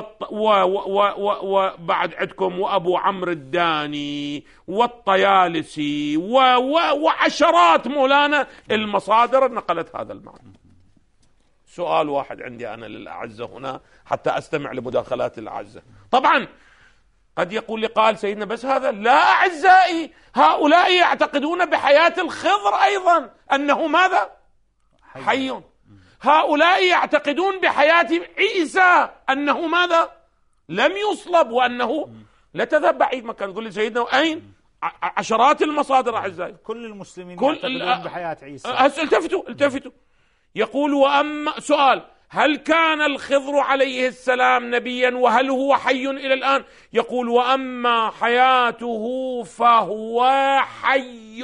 وبعد عندكم وأبو عمرو الداني والطيالسي وعشرات مولانا المصادر نقلت هذا المعنى. سؤال واحد عندي أنا للأعزة هنا حتى أستمع لمداخلات الأعزة. طبعا قد يقول لي قال سيدنا بس هذا لا أعزائي، هؤلاء يعتقدون بحياة الخضر أيضا أنه ماذا؟ حي. هؤلاء يعتقدون بحياة عيسى أنه ماذا؟ لم يصلب وأنه لا تذهب بعيد مكان. تقول لي سيدنا أين؟ عشرات المصادر أعزائي. كل المسلمين كل يعتقدون بحياة عيسى. هسه التفتوا التفتوا يقول وأما سؤال هل كان الخضر عليه السلام نبيا وهل هو حي إلى الآن؟ يقول وأما حياته فهو حي.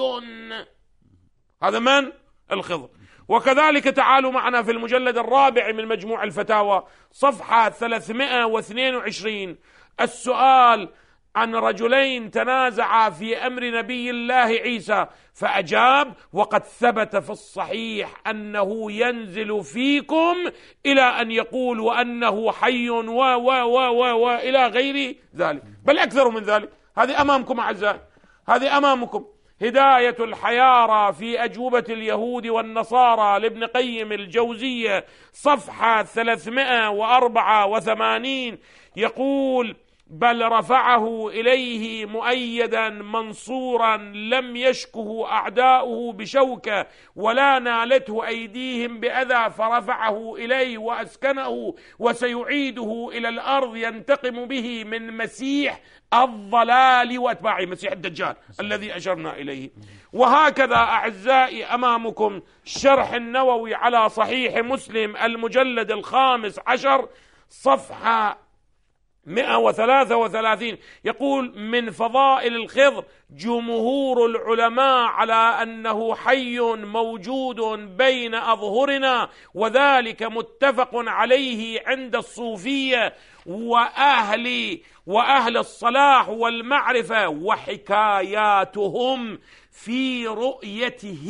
هذا من؟ الخضر. وكذلك تعالوا معنا في المجلد الرابع من مجموع الفتاوى صفحة ثلاثمائة واثنين وعشرين السؤال عن رجلين تنازعا في أمر نبي الله عيسى فأجاب وقد ثبت في الصحيح أنه ينزل فيكم إلى أن يقول وأنه حي و و و و وإلى غير ذلك، بل أكثر من ذلك. هذه أمامكم أعزائي، هذه أمامكم هداية الحيارى في أجوبة اليهود والنصارى لابن قيم الجوزية صفحة ثلاثمائة وأربعة وثمانين يقول بل رفعه إليه مؤيدا منصورا لم يشكه أعداؤه بشوكة ولا نالته أيديهم بأذى فرفعه إليه وأسكنه وسيعيده إلى الأرض ينتقم به من مسيح الضلال وأتباعه، مسيح الدجال الذي أشرنا إليه. وهكذا أعزائي أمامكم شرح النووي على صحيح مسلم المجلد الخامس عشر صفحة مئة وثلاثة وثلاثين يقول من فضائل الخضر جمهور العلماء على أنه حي موجود بين أظهرنا وذلك متفق عليه عند الصوفية وأهل وأهل الصلاح والمعرفة وحكاياتهم في رؤيته.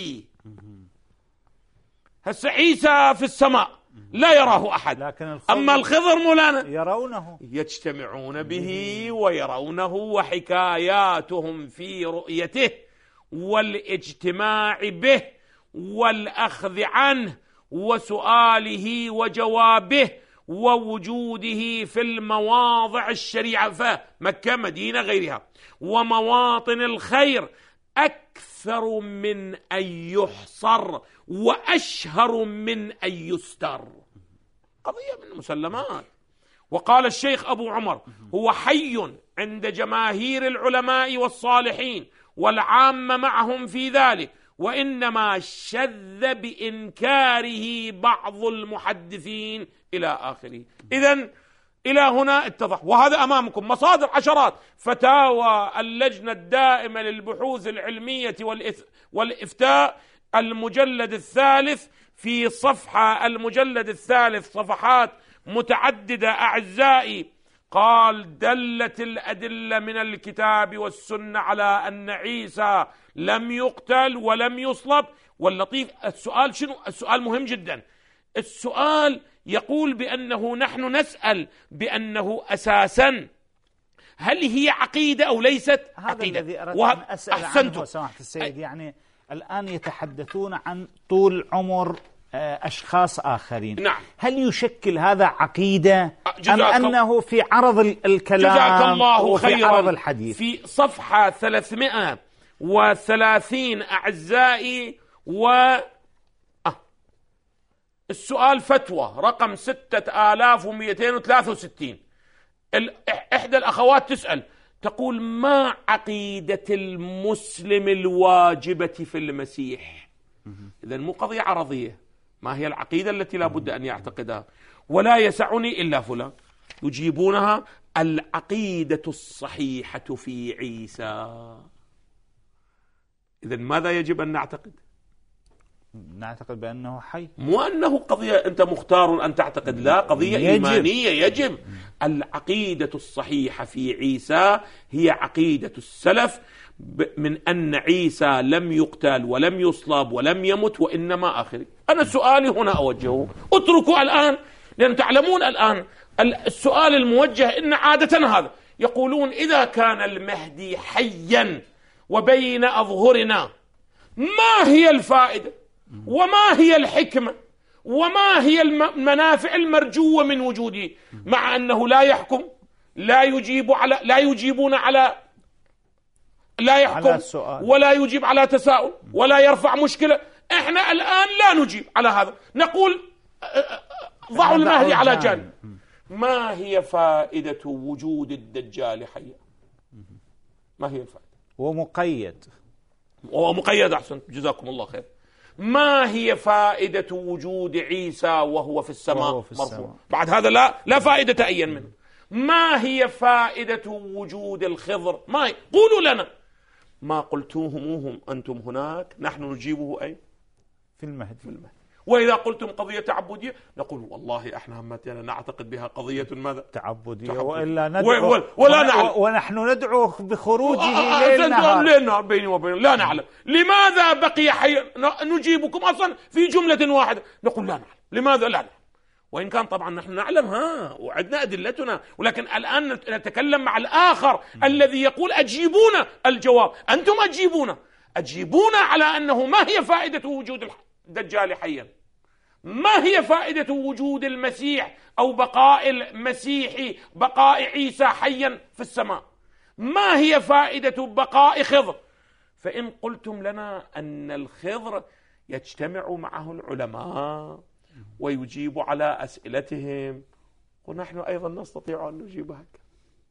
هسه عيسى في السماء لا يراه أحد، لكن أما الخضر مولانا يرونه يجتمعون به ويرونه وحكاياتهم في رؤيته والاجتماع به والأخذ عنه وسؤاله وجوابه ووجوده في المواضع الشريعة فمكة مدينة غيرها ومواطن الخير أكثر من أن يحصر وأشهر من أن يستر. قضية من المسلمات. وقال الشيخ أبو عمر هو حي عند جماهير العلماء والصالحين والعامة معهم في ذلك، وإنما شذ بإنكاره بعض المحدثين إلى آخره. إذن إلى هنا اتضح، وهذا أمامكم مصادر عشرات. فتاوى اللجنة الدائمة للبحوث العلمية والإفتاء المجلد الثالث في صفحة المجلد الثالث صفحات متعددة أعزائي قال دلت الأدلة من الكتاب والسنة على أن عيسى لم يقتل ولم يصلب. واللطيف السؤال شنو؟ السؤال مهم جدا. السؤال يقول بأنه نحن نسأل بأنه أساسا هل هي عقيدة أو ليست هذا عقيدة؟ الذي أردت أن أسأل عنه سماحة السيد. أي... يعني الآن يتحدثون عن طول عمر أشخاص آخرين. نعم. هل يشكل هذا عقيدة أم أم أنه في عرض الكلام جزاك الله وفي خيرا عرض الحديث؟ في صفحة ثلاثمائة وثلاثين أعزائي، و آه. السؤال فتوى رقم ستة آلاف ومئتين وثلاثة وستين. إحدى الأخوات تسأل تقول: ما عقيدة المسلم الواجبة في المسيح؟ إذن مو قضية عرضية، ما هي العقيدة التي لا بد أن يعتقدها؟ ولا يسعني إلا فلان. يجيبونها: العقيدة الصحيحة في عيسى. إذن ماذا يجب أن نعتقد؟ نعتقد بأنه حي، مو أنه قضية أنت مختار أن تعتقد، لا، قضية يجب. إيمانية يجب. العقيدة الصحيحة في عيسى هي عقيدة السلف من أن عيسى لم يقتل ولم يصلب ولم يمت وإنما آخر. أنا سؤالي هنا أوجهه، اتركوا الآن، لأن تعلمون الآن السؤال الموجه إن عادة هذا يقولون: إذا كان المهدي حيا وبين أظهرنا ما هي الفائدة وما هي الحكمة وما هي المنافع المرجوة من وجوده، مع أنه لا يحكم، لا يجيب على لا يجيبون على لا يحكم ولا يجيب على تساؤل ولا يرفع مشكلة. احنا الآن لا نجيب على هذا، نقول ضعوا المهدي على جانب. ما هي فائدة وجود الدجال حيا؟ ما هي الفائدة؟ ومقيد ومقيد أحسن، جزاكم الله خير. ما هي فائدة وجود عيسى وهو في السماء مرفوع؟ بعد هذا لا لا فائدة أي منه. ما هي فائدة وجود الخضر؟ ما هي؟ قولوا لنا. ما قلتوهموهم أنتم هناك، نحن نجيبه أين؟ في المهدي. في المهدي. وإذا قلتم قضية تعبدية نقول والله احنا همتنا نعتقد بها قضية ماذا؟ تعبدية, تعبدية. وإلا ندعو ولا, ولا نعلم، ونحن ندعو بخروجه ليل نهار. ليل نهار بيني وبينه لا نعلم. لماذا بقي حيا؟ نجيبكم أصلا في جملة واحدة نقول لا نعلم. لماذا لا نعلم؟ وإن كان طبعا نحن نعلم ها وعدنا أدلتنا، ولكن الآن نتكلم مع الآخر الذي يقول أجيبونا الجواب. أنتم أجيبونا أجيبونا على أنه ما هي فائدة وجود الدجال حيا؟ ما هي فائدة وجود المسيح أو بقاء المسيح بقاء عيسى حيا في السماء؟ ما هي فائدة بقاء خضر؟ فإن قلتم لنا أن الخضر يجتمع معه العلماء ويجيب على أسئلتهم، ونحن أيضا نستطيع أن نجيب هكذا.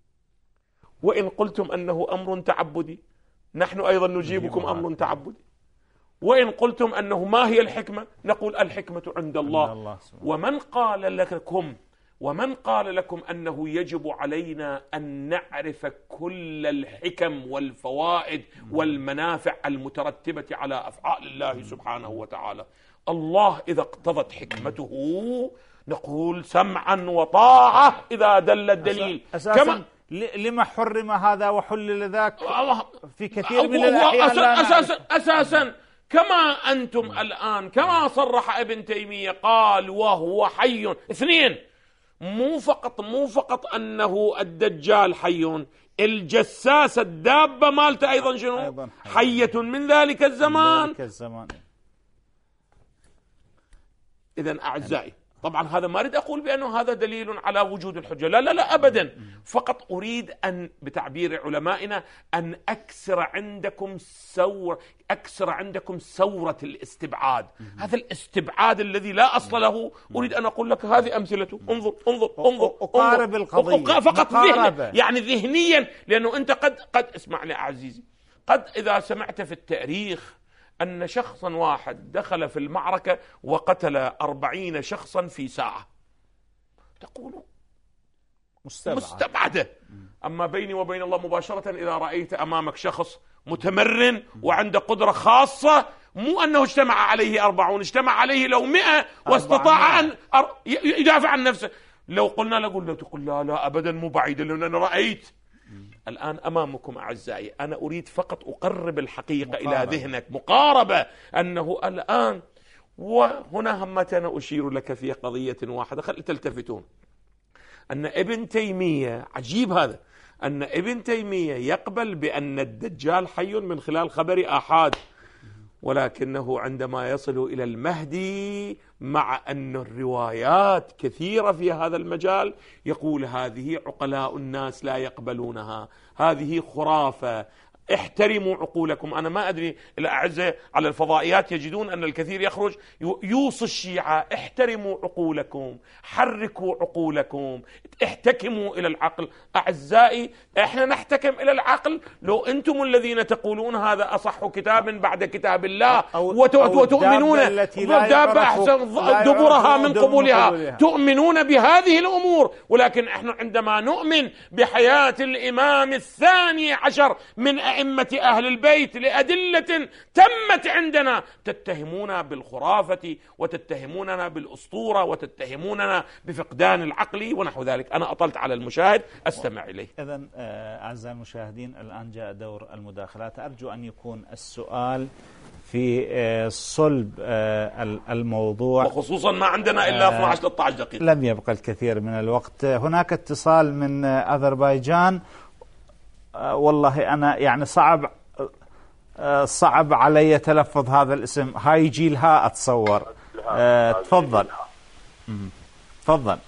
وإن قلتم أنه أمر تعبدي، نحن أيضا نجيبكم أمر تعبدي. وإن قلتم أنه ما هي الحكمة، نقول الحكمة عند الله. ومن قال لكم ومن قال لكم أنه يجب علينا أن نعرف كل الحكم والفوائد والمنافع المترتبة على أفعال الله سبحانه وتعالى؟ الله إذا اقتضت حكمته نقول سمعا وطاعة إذا دل الدليل. كما لما حرم هذا وحلل ذاك في كثير من الأحيان. أساسا, أساسا كما أنتم الآن، كما صرح ابن تيمية قال وهو حي. اثنين، مو فقط مو فقط أنه الدجال حي، الجساسة الدابة مالته أيضا شنو؟ حية من ذلك الزمان. إذن أعزائي، طبعا هذا ما أريد أقول بأنه هذا دليل على وجود الحجة، لا لا لا أبدا. فقط أريد أن بتعبير علمائنا أن أكسر عندكم سور أكسر عندكم سورة الاستبعاد. هذا الاستبعاد الذي لا أصل له، أريد أن أقول لك هذه أمثلته. انظر انظر انظر أقارب القضية فقط ذهن يعني ذهنيا، لأنه أنت قد قد اسمع لي عزيزي، قد إذا سمعت في التاريخ أن شخصا واحد دخل في المعركة وقتل أربعين شخصا في ساعة، تقول مستبعد. مستبعدة. أما بيني وبين الله مباشرة، إذا رأيت أمامك شخص متمرن وعنده قدرة خاصة، مو أنه اجتمع عليه أربعون، اجتمع عليه لو مئة واستطاع أن يدافع عن نفسه، لو قلنا لقول له تقول لا لا أبدا مو بعيدا لأن أنا رأيت. الآن أمامكم أعزائي، أنا أريد فقط أقرب الحقيقة مقاربة. إلى ذهنك، مقاربة، أنه الآن وهنا همت أنا أشير لك في قضية واحدة خلي تلتفتون، أن ابن تيمية عجيب هذا، أن ابن تيمية يقبل بأن الدجال حي من خلال خبر آحاد، ولكنه عندما يصل إلى المهدي مع أن الروايات كثيرة في هذا المجال يقول هذه عقلاء الناس لا يقبلونها، هذه خرافة، احترموا عقولكم. أنا ما أدري الأعزة على الفضائيات يجدون أن الكثير يخرج يوصي الشيعة احترموا عقولكم، حركوا عقولكم، احتكموا إلى العقل. أعزائي احنا نحتكم إلى العقل لو أنتم الذين تقولون هذا أصح كتاب بعد كتاب الله وتؤمنون دابة أحسن دبرها من قبولها، تؤمنون بهذه الأمور. ولكن احنا عندما نؤمن بحياة الإمام الثاني عشر من أئمة أهل البيت لأدلة تمت عندنا، تتهمونا بالخرافة وتتهموننا بالأسطورة وتتهموننا بفقدان العقل ونحو ذلك. أنا أطلت على المشاهد، أستمع إليه. إذن أعزائي المشاهدين الآن جاء دور المداخلات. أرجو أن يكون السؤال في صلب الموضوع، وخصوصا ما عندنا إلا اثني عشر ثلاثة عشر دقيقة، لم يبقى الكثير من الوقت. هناك اتصال من أذربيجان. والله أنا يعني صعب صعب علي تلفظ هذا الاسم، هاي جيلها أتصور. أه تفضل تفضل.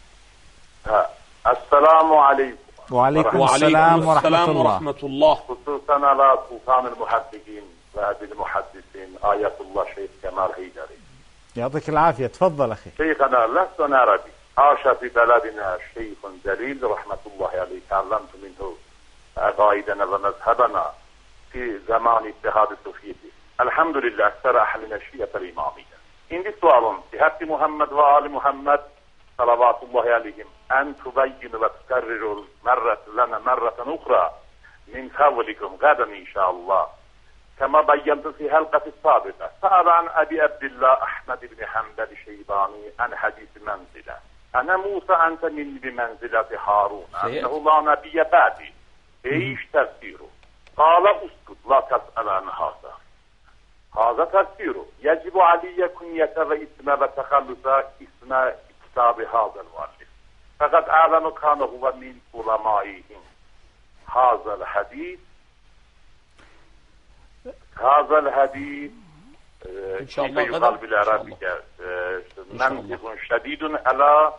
السلام عليكم. وعليكم السلام ورحمة الله. ورحمة الله. خصوصا على سلطان المحققين وأبي المحدثين آية الله شيخ كمال هيدري. يعطيك العافية. تفضل أخي. شيخنا لست عربي، عاش في بلدنا شيخ جليل رحمة الله عليه، تعلمت منه عقائدنا ومذهبنا في زمان اتحاد السوفيتي. الحمد لله أكثر أهلنا الشيعة الإمامية. عندي سؤال في حق محمد وآل محمد صلوات الله عليهم أن تبين وتكرروا مرة لنا مرة أخرى من فضلكم غدا إن شاء الله كما بينت في حلقة السابقة. سأل عن أبي عبد الله أحمد بن حنبل الشيباني عن حديث منزلة، أنا موسى أنت مني بمنزلة هارون أنه لا نبي بعدي، ايش تفسيره؟ قال اسكت لا تسأل عن هذا، هذا تفسيره. يجب علي كنية واسم وتخلص اسم كتاب هذا المؤلف، فقد أعلم كان هو من علمائهم. هذا الحديث هذا الحديث إن شاء الله يقال بالعربية منطق شديد على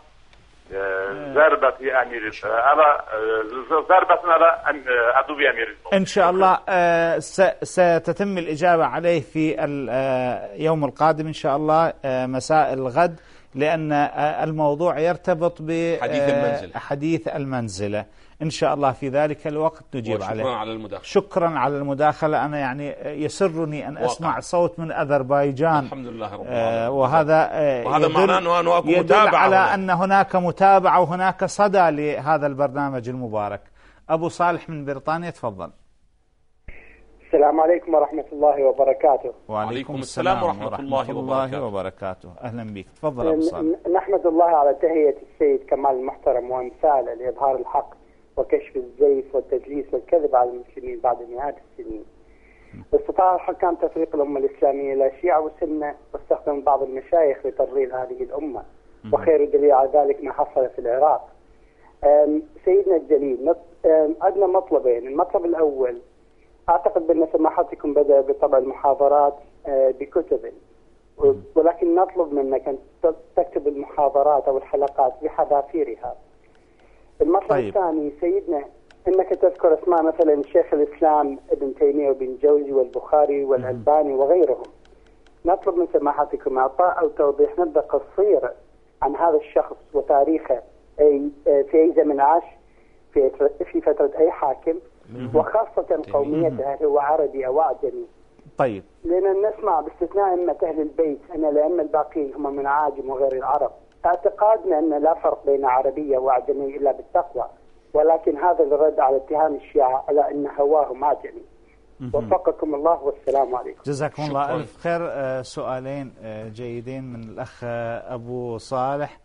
ضربة أمير على ضربة على عدو أمير. إن شاء الله ستتم الإجابة عليه في اليوم القادم إن شاء الله مساء الغد، لأن الموضوع يرتبط بحديث المنزلة. إن شاء الله في ذلك الوقت نجيب عليه. شكرا على المداخلة. شكرا على المداخلة. أنا يعني يسرني أن أسمع واقع. صوت من أذربيجان. الحمد لله رب العالمين. وهذا وهذا معناه أنه أكو متابعة على هنا. أن هناك متابعة وهناك صدى لهذا البرنامج المبارك. أبو صالح من بريطانيا تفضل. السلام عليكم ورحمة الله وبركاته. وعليكم السلام ورحمة, ورحمة الله, الله وبركاته. وبركاته. أهلا بك. تفضل أبو صالح. نحمد الله على تهيئة السيد كمال المحترم وأمثاله لإظهار الحق وكشف الزيف والتدليس والكذب على المسلمين بعد مئات السنين. استطاع الحكام تفريق الأمة الإسلامية إلى شيعة وسنة، واستخدم بعض المشايخ لتضليل هذه الأمة، وخير دليل على ذلك ما حصل في العراق. سيدنا الجليل، عندنا مطلبين. المطلب الأول، أعتقد بأن سماحتكم بدأ بطبع المحاضرات بكتب، ولكن نطلب منك أن تكتب المحاضرات أو الحلقات بحذافيرها. المطلب طيب. الثاني سيدنا، انك تذكر اسماء مثلا شيخ الاسلام ابن تيميه وابن جوزي والبخاري والالباني وغيرهم. نطلب من سماحتكم اعطاء او توضيح نبذه قصيره عن هذا الشخص وتاريخه، اي في اي زمن عاش، في في فتره اي حاكم، وخاصه قوميته، هل هو عربي او اعجمي. طيب. لان نسمع باستثناء ائمه اهل البيت ان الائمه الباقين هم من عاجم وغير العرب. اعتقادنا أن لا فرق بين عربية وأعجمي إلا بالتقوى، ولكن هذا الرد على اتهام الشيعة على أن هواهم أعجمي. وفقكم الله والسلام عليكم. جزاكم الله ألف خير. سؤالين جيدين من الأخ أبو صالح.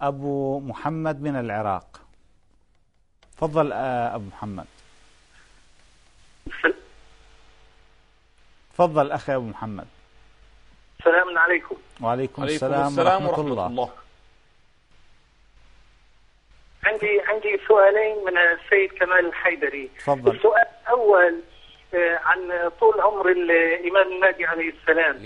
أبو محمد من العراق. تفضل أبو محمد. تفضل أخي أبو محمد. السلام عليكم. وعليكم السلام, السلام ورحمة, ورحمة الله. الله. عندي عندي سؤالين من السيد كمال الحيدري. تفضل. السؤال الأول عن طول عمر الإمام المهدي عليه السلام.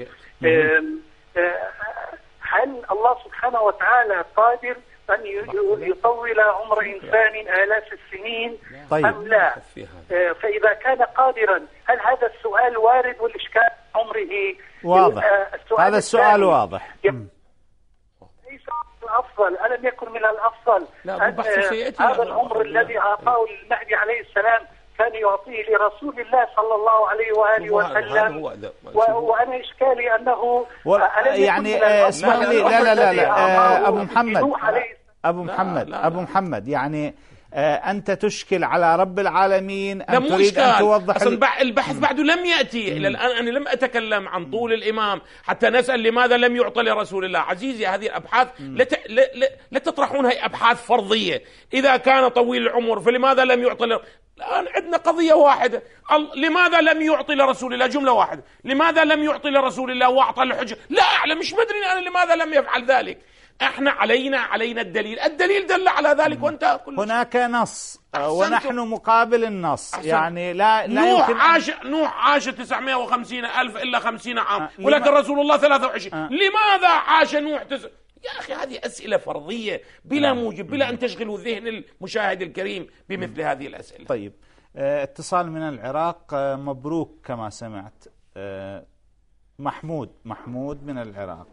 هل الله سبحانه وتعالى قادر أن يطول عمر إنسان آلاف السنين طيب. أم لا؟ فإذا كان قادرا هل هذا السؤال وارد والإشكال عمره واضح؟ هذا السؤال واضح. ليس الأفضل، ألم يكن من الأفضل أن هذا العمر الذي أعطاه المهدي عليه السلام كان يعطيه لرسول الله صلى الله عليه وآله وسلم؟ وأنا إشكالي أنه يعني اسمح لي، لا لا لا, لا أبو محمد أبو محمد أبو محمد يعني أنت تشكل على رب العالمين أن تريد أن توضح. أصلا البحث بعده لم يأتي إلى الآن. أنا لم أتكلم عن طول الإمام حتى نسأل لماذا لم يعطى لرسول الله. عزيزي هذه الأبحاث لا لا تطرحونها، هي أبحاث فرضية. إذا كان طويل العمر فلماذا لم يعطى ل... الآن عندنا قضية واحدة، لماذا لم يعطي لرسول الله؟ جملة واحدة، لماذا لم يعطي لرسول الله وأعطى الحجة؟ لا أعلم، مش مدري أنا لماذا لم يفعل ذلك. احنا علينا علينا الدليل، الدليل دل على ذلك وانت كل هناك نص ونحن مقابل النص. أحسن. يعني لا لا نوح يمكن عاش نوح عاش تسعمائة وخمسين ألف إلا خمسين عام أه. ولكن رسول الله ثلاثة وعشرين أه. لماذا عاش نوح تس... يا أخي هذه أسئلة فرضية بلا موجب، بلا أن تشغلوا ذهن المشاهد الكريم بمثل هذه الأسئلة. طيب اه اتصال من العراق. اه مبروك كما سمعت. اه محمود محمود من العراق.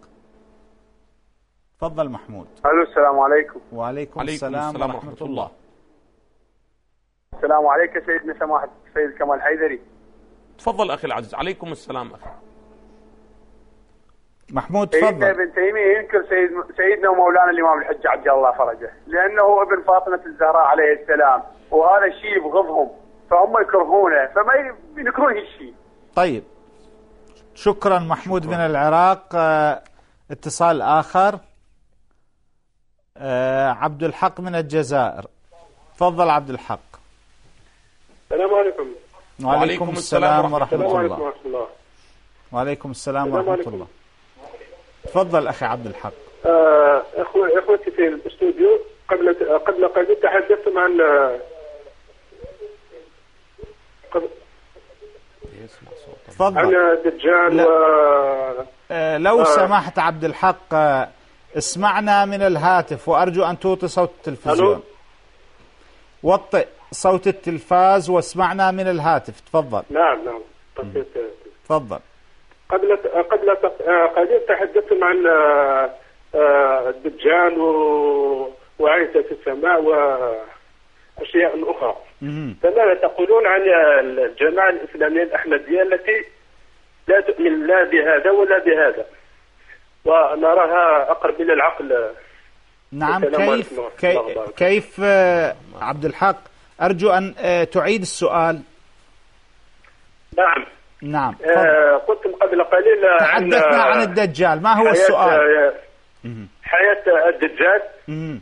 تفضل محمود. الو السلام عليكم. وعليكم السلام ورحمة, ورحمة الله. الله. السلام عليك سيدنا سماحة السيد كمال الحيدري. تفضل أخي العزيز. عليكم السلام أخي محمود. تفضل. سيدنا ابن تيمية ينكر سيد سيدنا ومولانا الإمام الحج عجل الله فرجه لأنه ابن فاطمة الزهراء عليه السلام، وهذا الشيء يبغضهم فهم يكرهونه، فما ينكرون هالشيء. طيب شكرا محمود شكرا. من العراق. اه اتصال آخر. آه عبد الحق من الجزائر. تفضل عبد الحق. السلام عليكم. وعليكم السلام ورحمة الله. وعليكم السلام ورحمة الله. تفضل أخي عبد الحق. آه أخوة أخوتي في الاستوديو، قبل قبل قليل تحدثتم عن قبل تفضل عن الدجال و آه لو آه سمحت عبد الحق آه اسمعنا من الهاتف، وأرجو أن توطي صوت التلفزيون. وطئ صوت التلفاز واسمعنا من الهاتف. تفضل. نعم نعم تفضل. قبل قبل قليل تحدثتم عن الدجال وعيسى في السماء وأشياء أخرى. فماذا تقولون عن الجماعة الإسلامية الأحمدية التي لا تؤمن لا بهذا ولا بهذا ونراها أقرب إلى العقل؟ نعم. كيف كيف, كيف عبد الحق؟ أرجو أن تعيد السؤال. نعم نعم. آه قلتم قبل قليل تحدثنا عن, عن الدجال. ما هو السؤال؟ حياة الدجال. مم.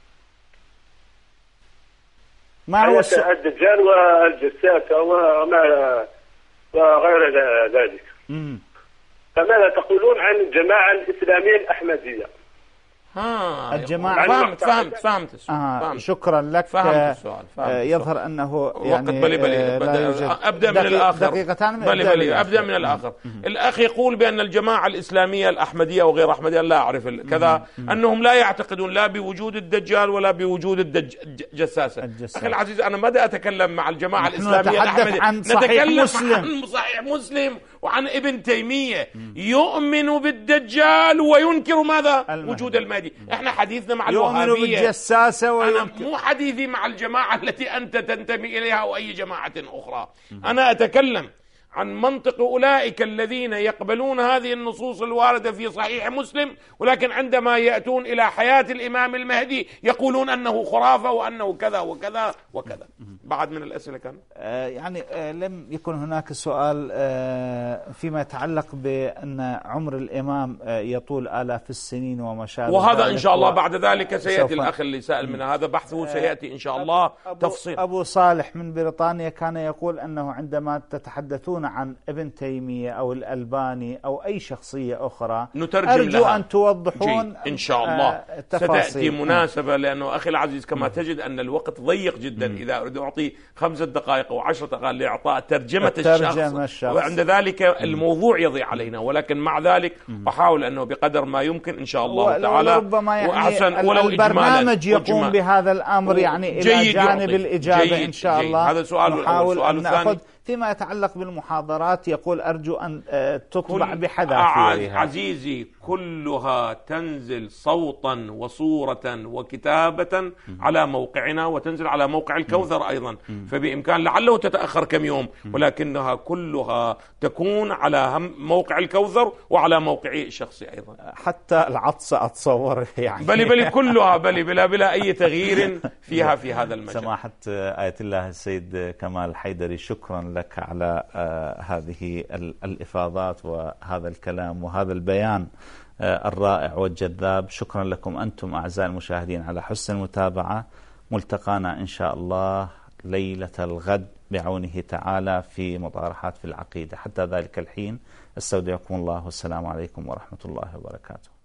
ما هو السؤال؟ الدجال والجساسة وما وغير ذلك. مم. فماذا تقولون عن الجماعة الإسلامية الأحمدية؟ ها الجماعة. فهمت فهمت فهمت السؤال. آه فهمت. شكرا لك. فهمت السؤال. فهمت آه يظهر أنه يعني بلي بلي. أبدأ من الآخر. دقيقتان. بلي بلي. أبدأ من الآخر. الأخ يقول بأن الجماعة الإسلامية الأحمدية وغير أحمدية لا أعرف كذا أنهم لا يعتقدون لا بوجود الدجال ولا بوجود الجساسة. أخي العزيز أنا ماذا أتكلم مع الجماعة الإسلامية الأحمدية؟ عن صحيح مسلم. عن صحيح مسلم وعن ابن تيمية يؤمن بالدجال وينكر ماذا؟ المهدي. وجود المهدي. احنا حديثنا مع الوهابية. يؤمن بالجساسة وينكر. أنا مو حديثي مع الجماعة التي أنت تنتمي إليها أو أي جماعة أخرى. أنا أتكلم عن منطق أولئك الذين يقبلون هذه النصوص الواردة في صحيح مسلم، ولكن عندما يأتون إلى حياة الإمام المهدي يقولون أنه خرافة وأنه كذا وكذا وكذا. بعد من الأسئلة كان آه يعني آه لم يكن هناك سؤال آه فيما يتعلق بأن عمر الإمام آه يطول آلاف السنين وما شابه، وهذا إن شاء الله بعد ذلك سيأتي الأخ اللي سأل من هذا بحثه سيأتي إن شاء الله تفصيل. أبو صالح من بريطانيا كان يقول أنه عندما تتحدثون عن ابن تيمية أو الألباني أو أي شخصية أخرى نترجم أرجو لها. أن توضحون إن شاء الله ستأتي مناسبة، لأنه أخي العزيز كما تجد أن الوقت ضيق جدا. م. إذا أريد أعطي خمسة دقائق أو عشرة دقائق لإعطاء ترجمة الشخص, الشخص وعند ذلك الموضوع يضيع علينا، ولكن مع ذلك أحاول أنه بقدر ما يمكن إن شاء الله تعالى. ربما يعني ولو البرنامج يقوم بهذا الأمر يعني إلى جانب الإجابة جيد إن شاء جيد. الله. هذا سؤال. نحاول أن نأخذ فيما يتعلق بالمحاضرات. يقول أرجو أن تطبع بحذافيرها. عزيزي كلها تنزل صوتا وصورة وكتابة على موقعنا، وتنزل على موقع الكوثر أيضا، فبإمكان لعله تتأخر كم يوم، ولكنها كلها تكون على موقع الكوثر وعلى موقعي الشخصي أيضا. حتى العطسة أتصور يعني بلي بلي كلها بلي بلا بلا أي تغيير فيها في هذا المجال. سماحة آية الله السيد كمال الحيدري، شكرا لك على آه هذه الإفاضات وهذا الكلام وهذا البيان آه الرائع والجذاب. شكرا لكم أنتم أعزائي المشاهدين على حسن المتابعة. ملتقانا إن شاء الله ليلة الغد بعونه تعالى في مطارحات في العقيدة. حتى ذلك الحين استودعكم الله والسلام عليكم ورحمة الله وبركاته.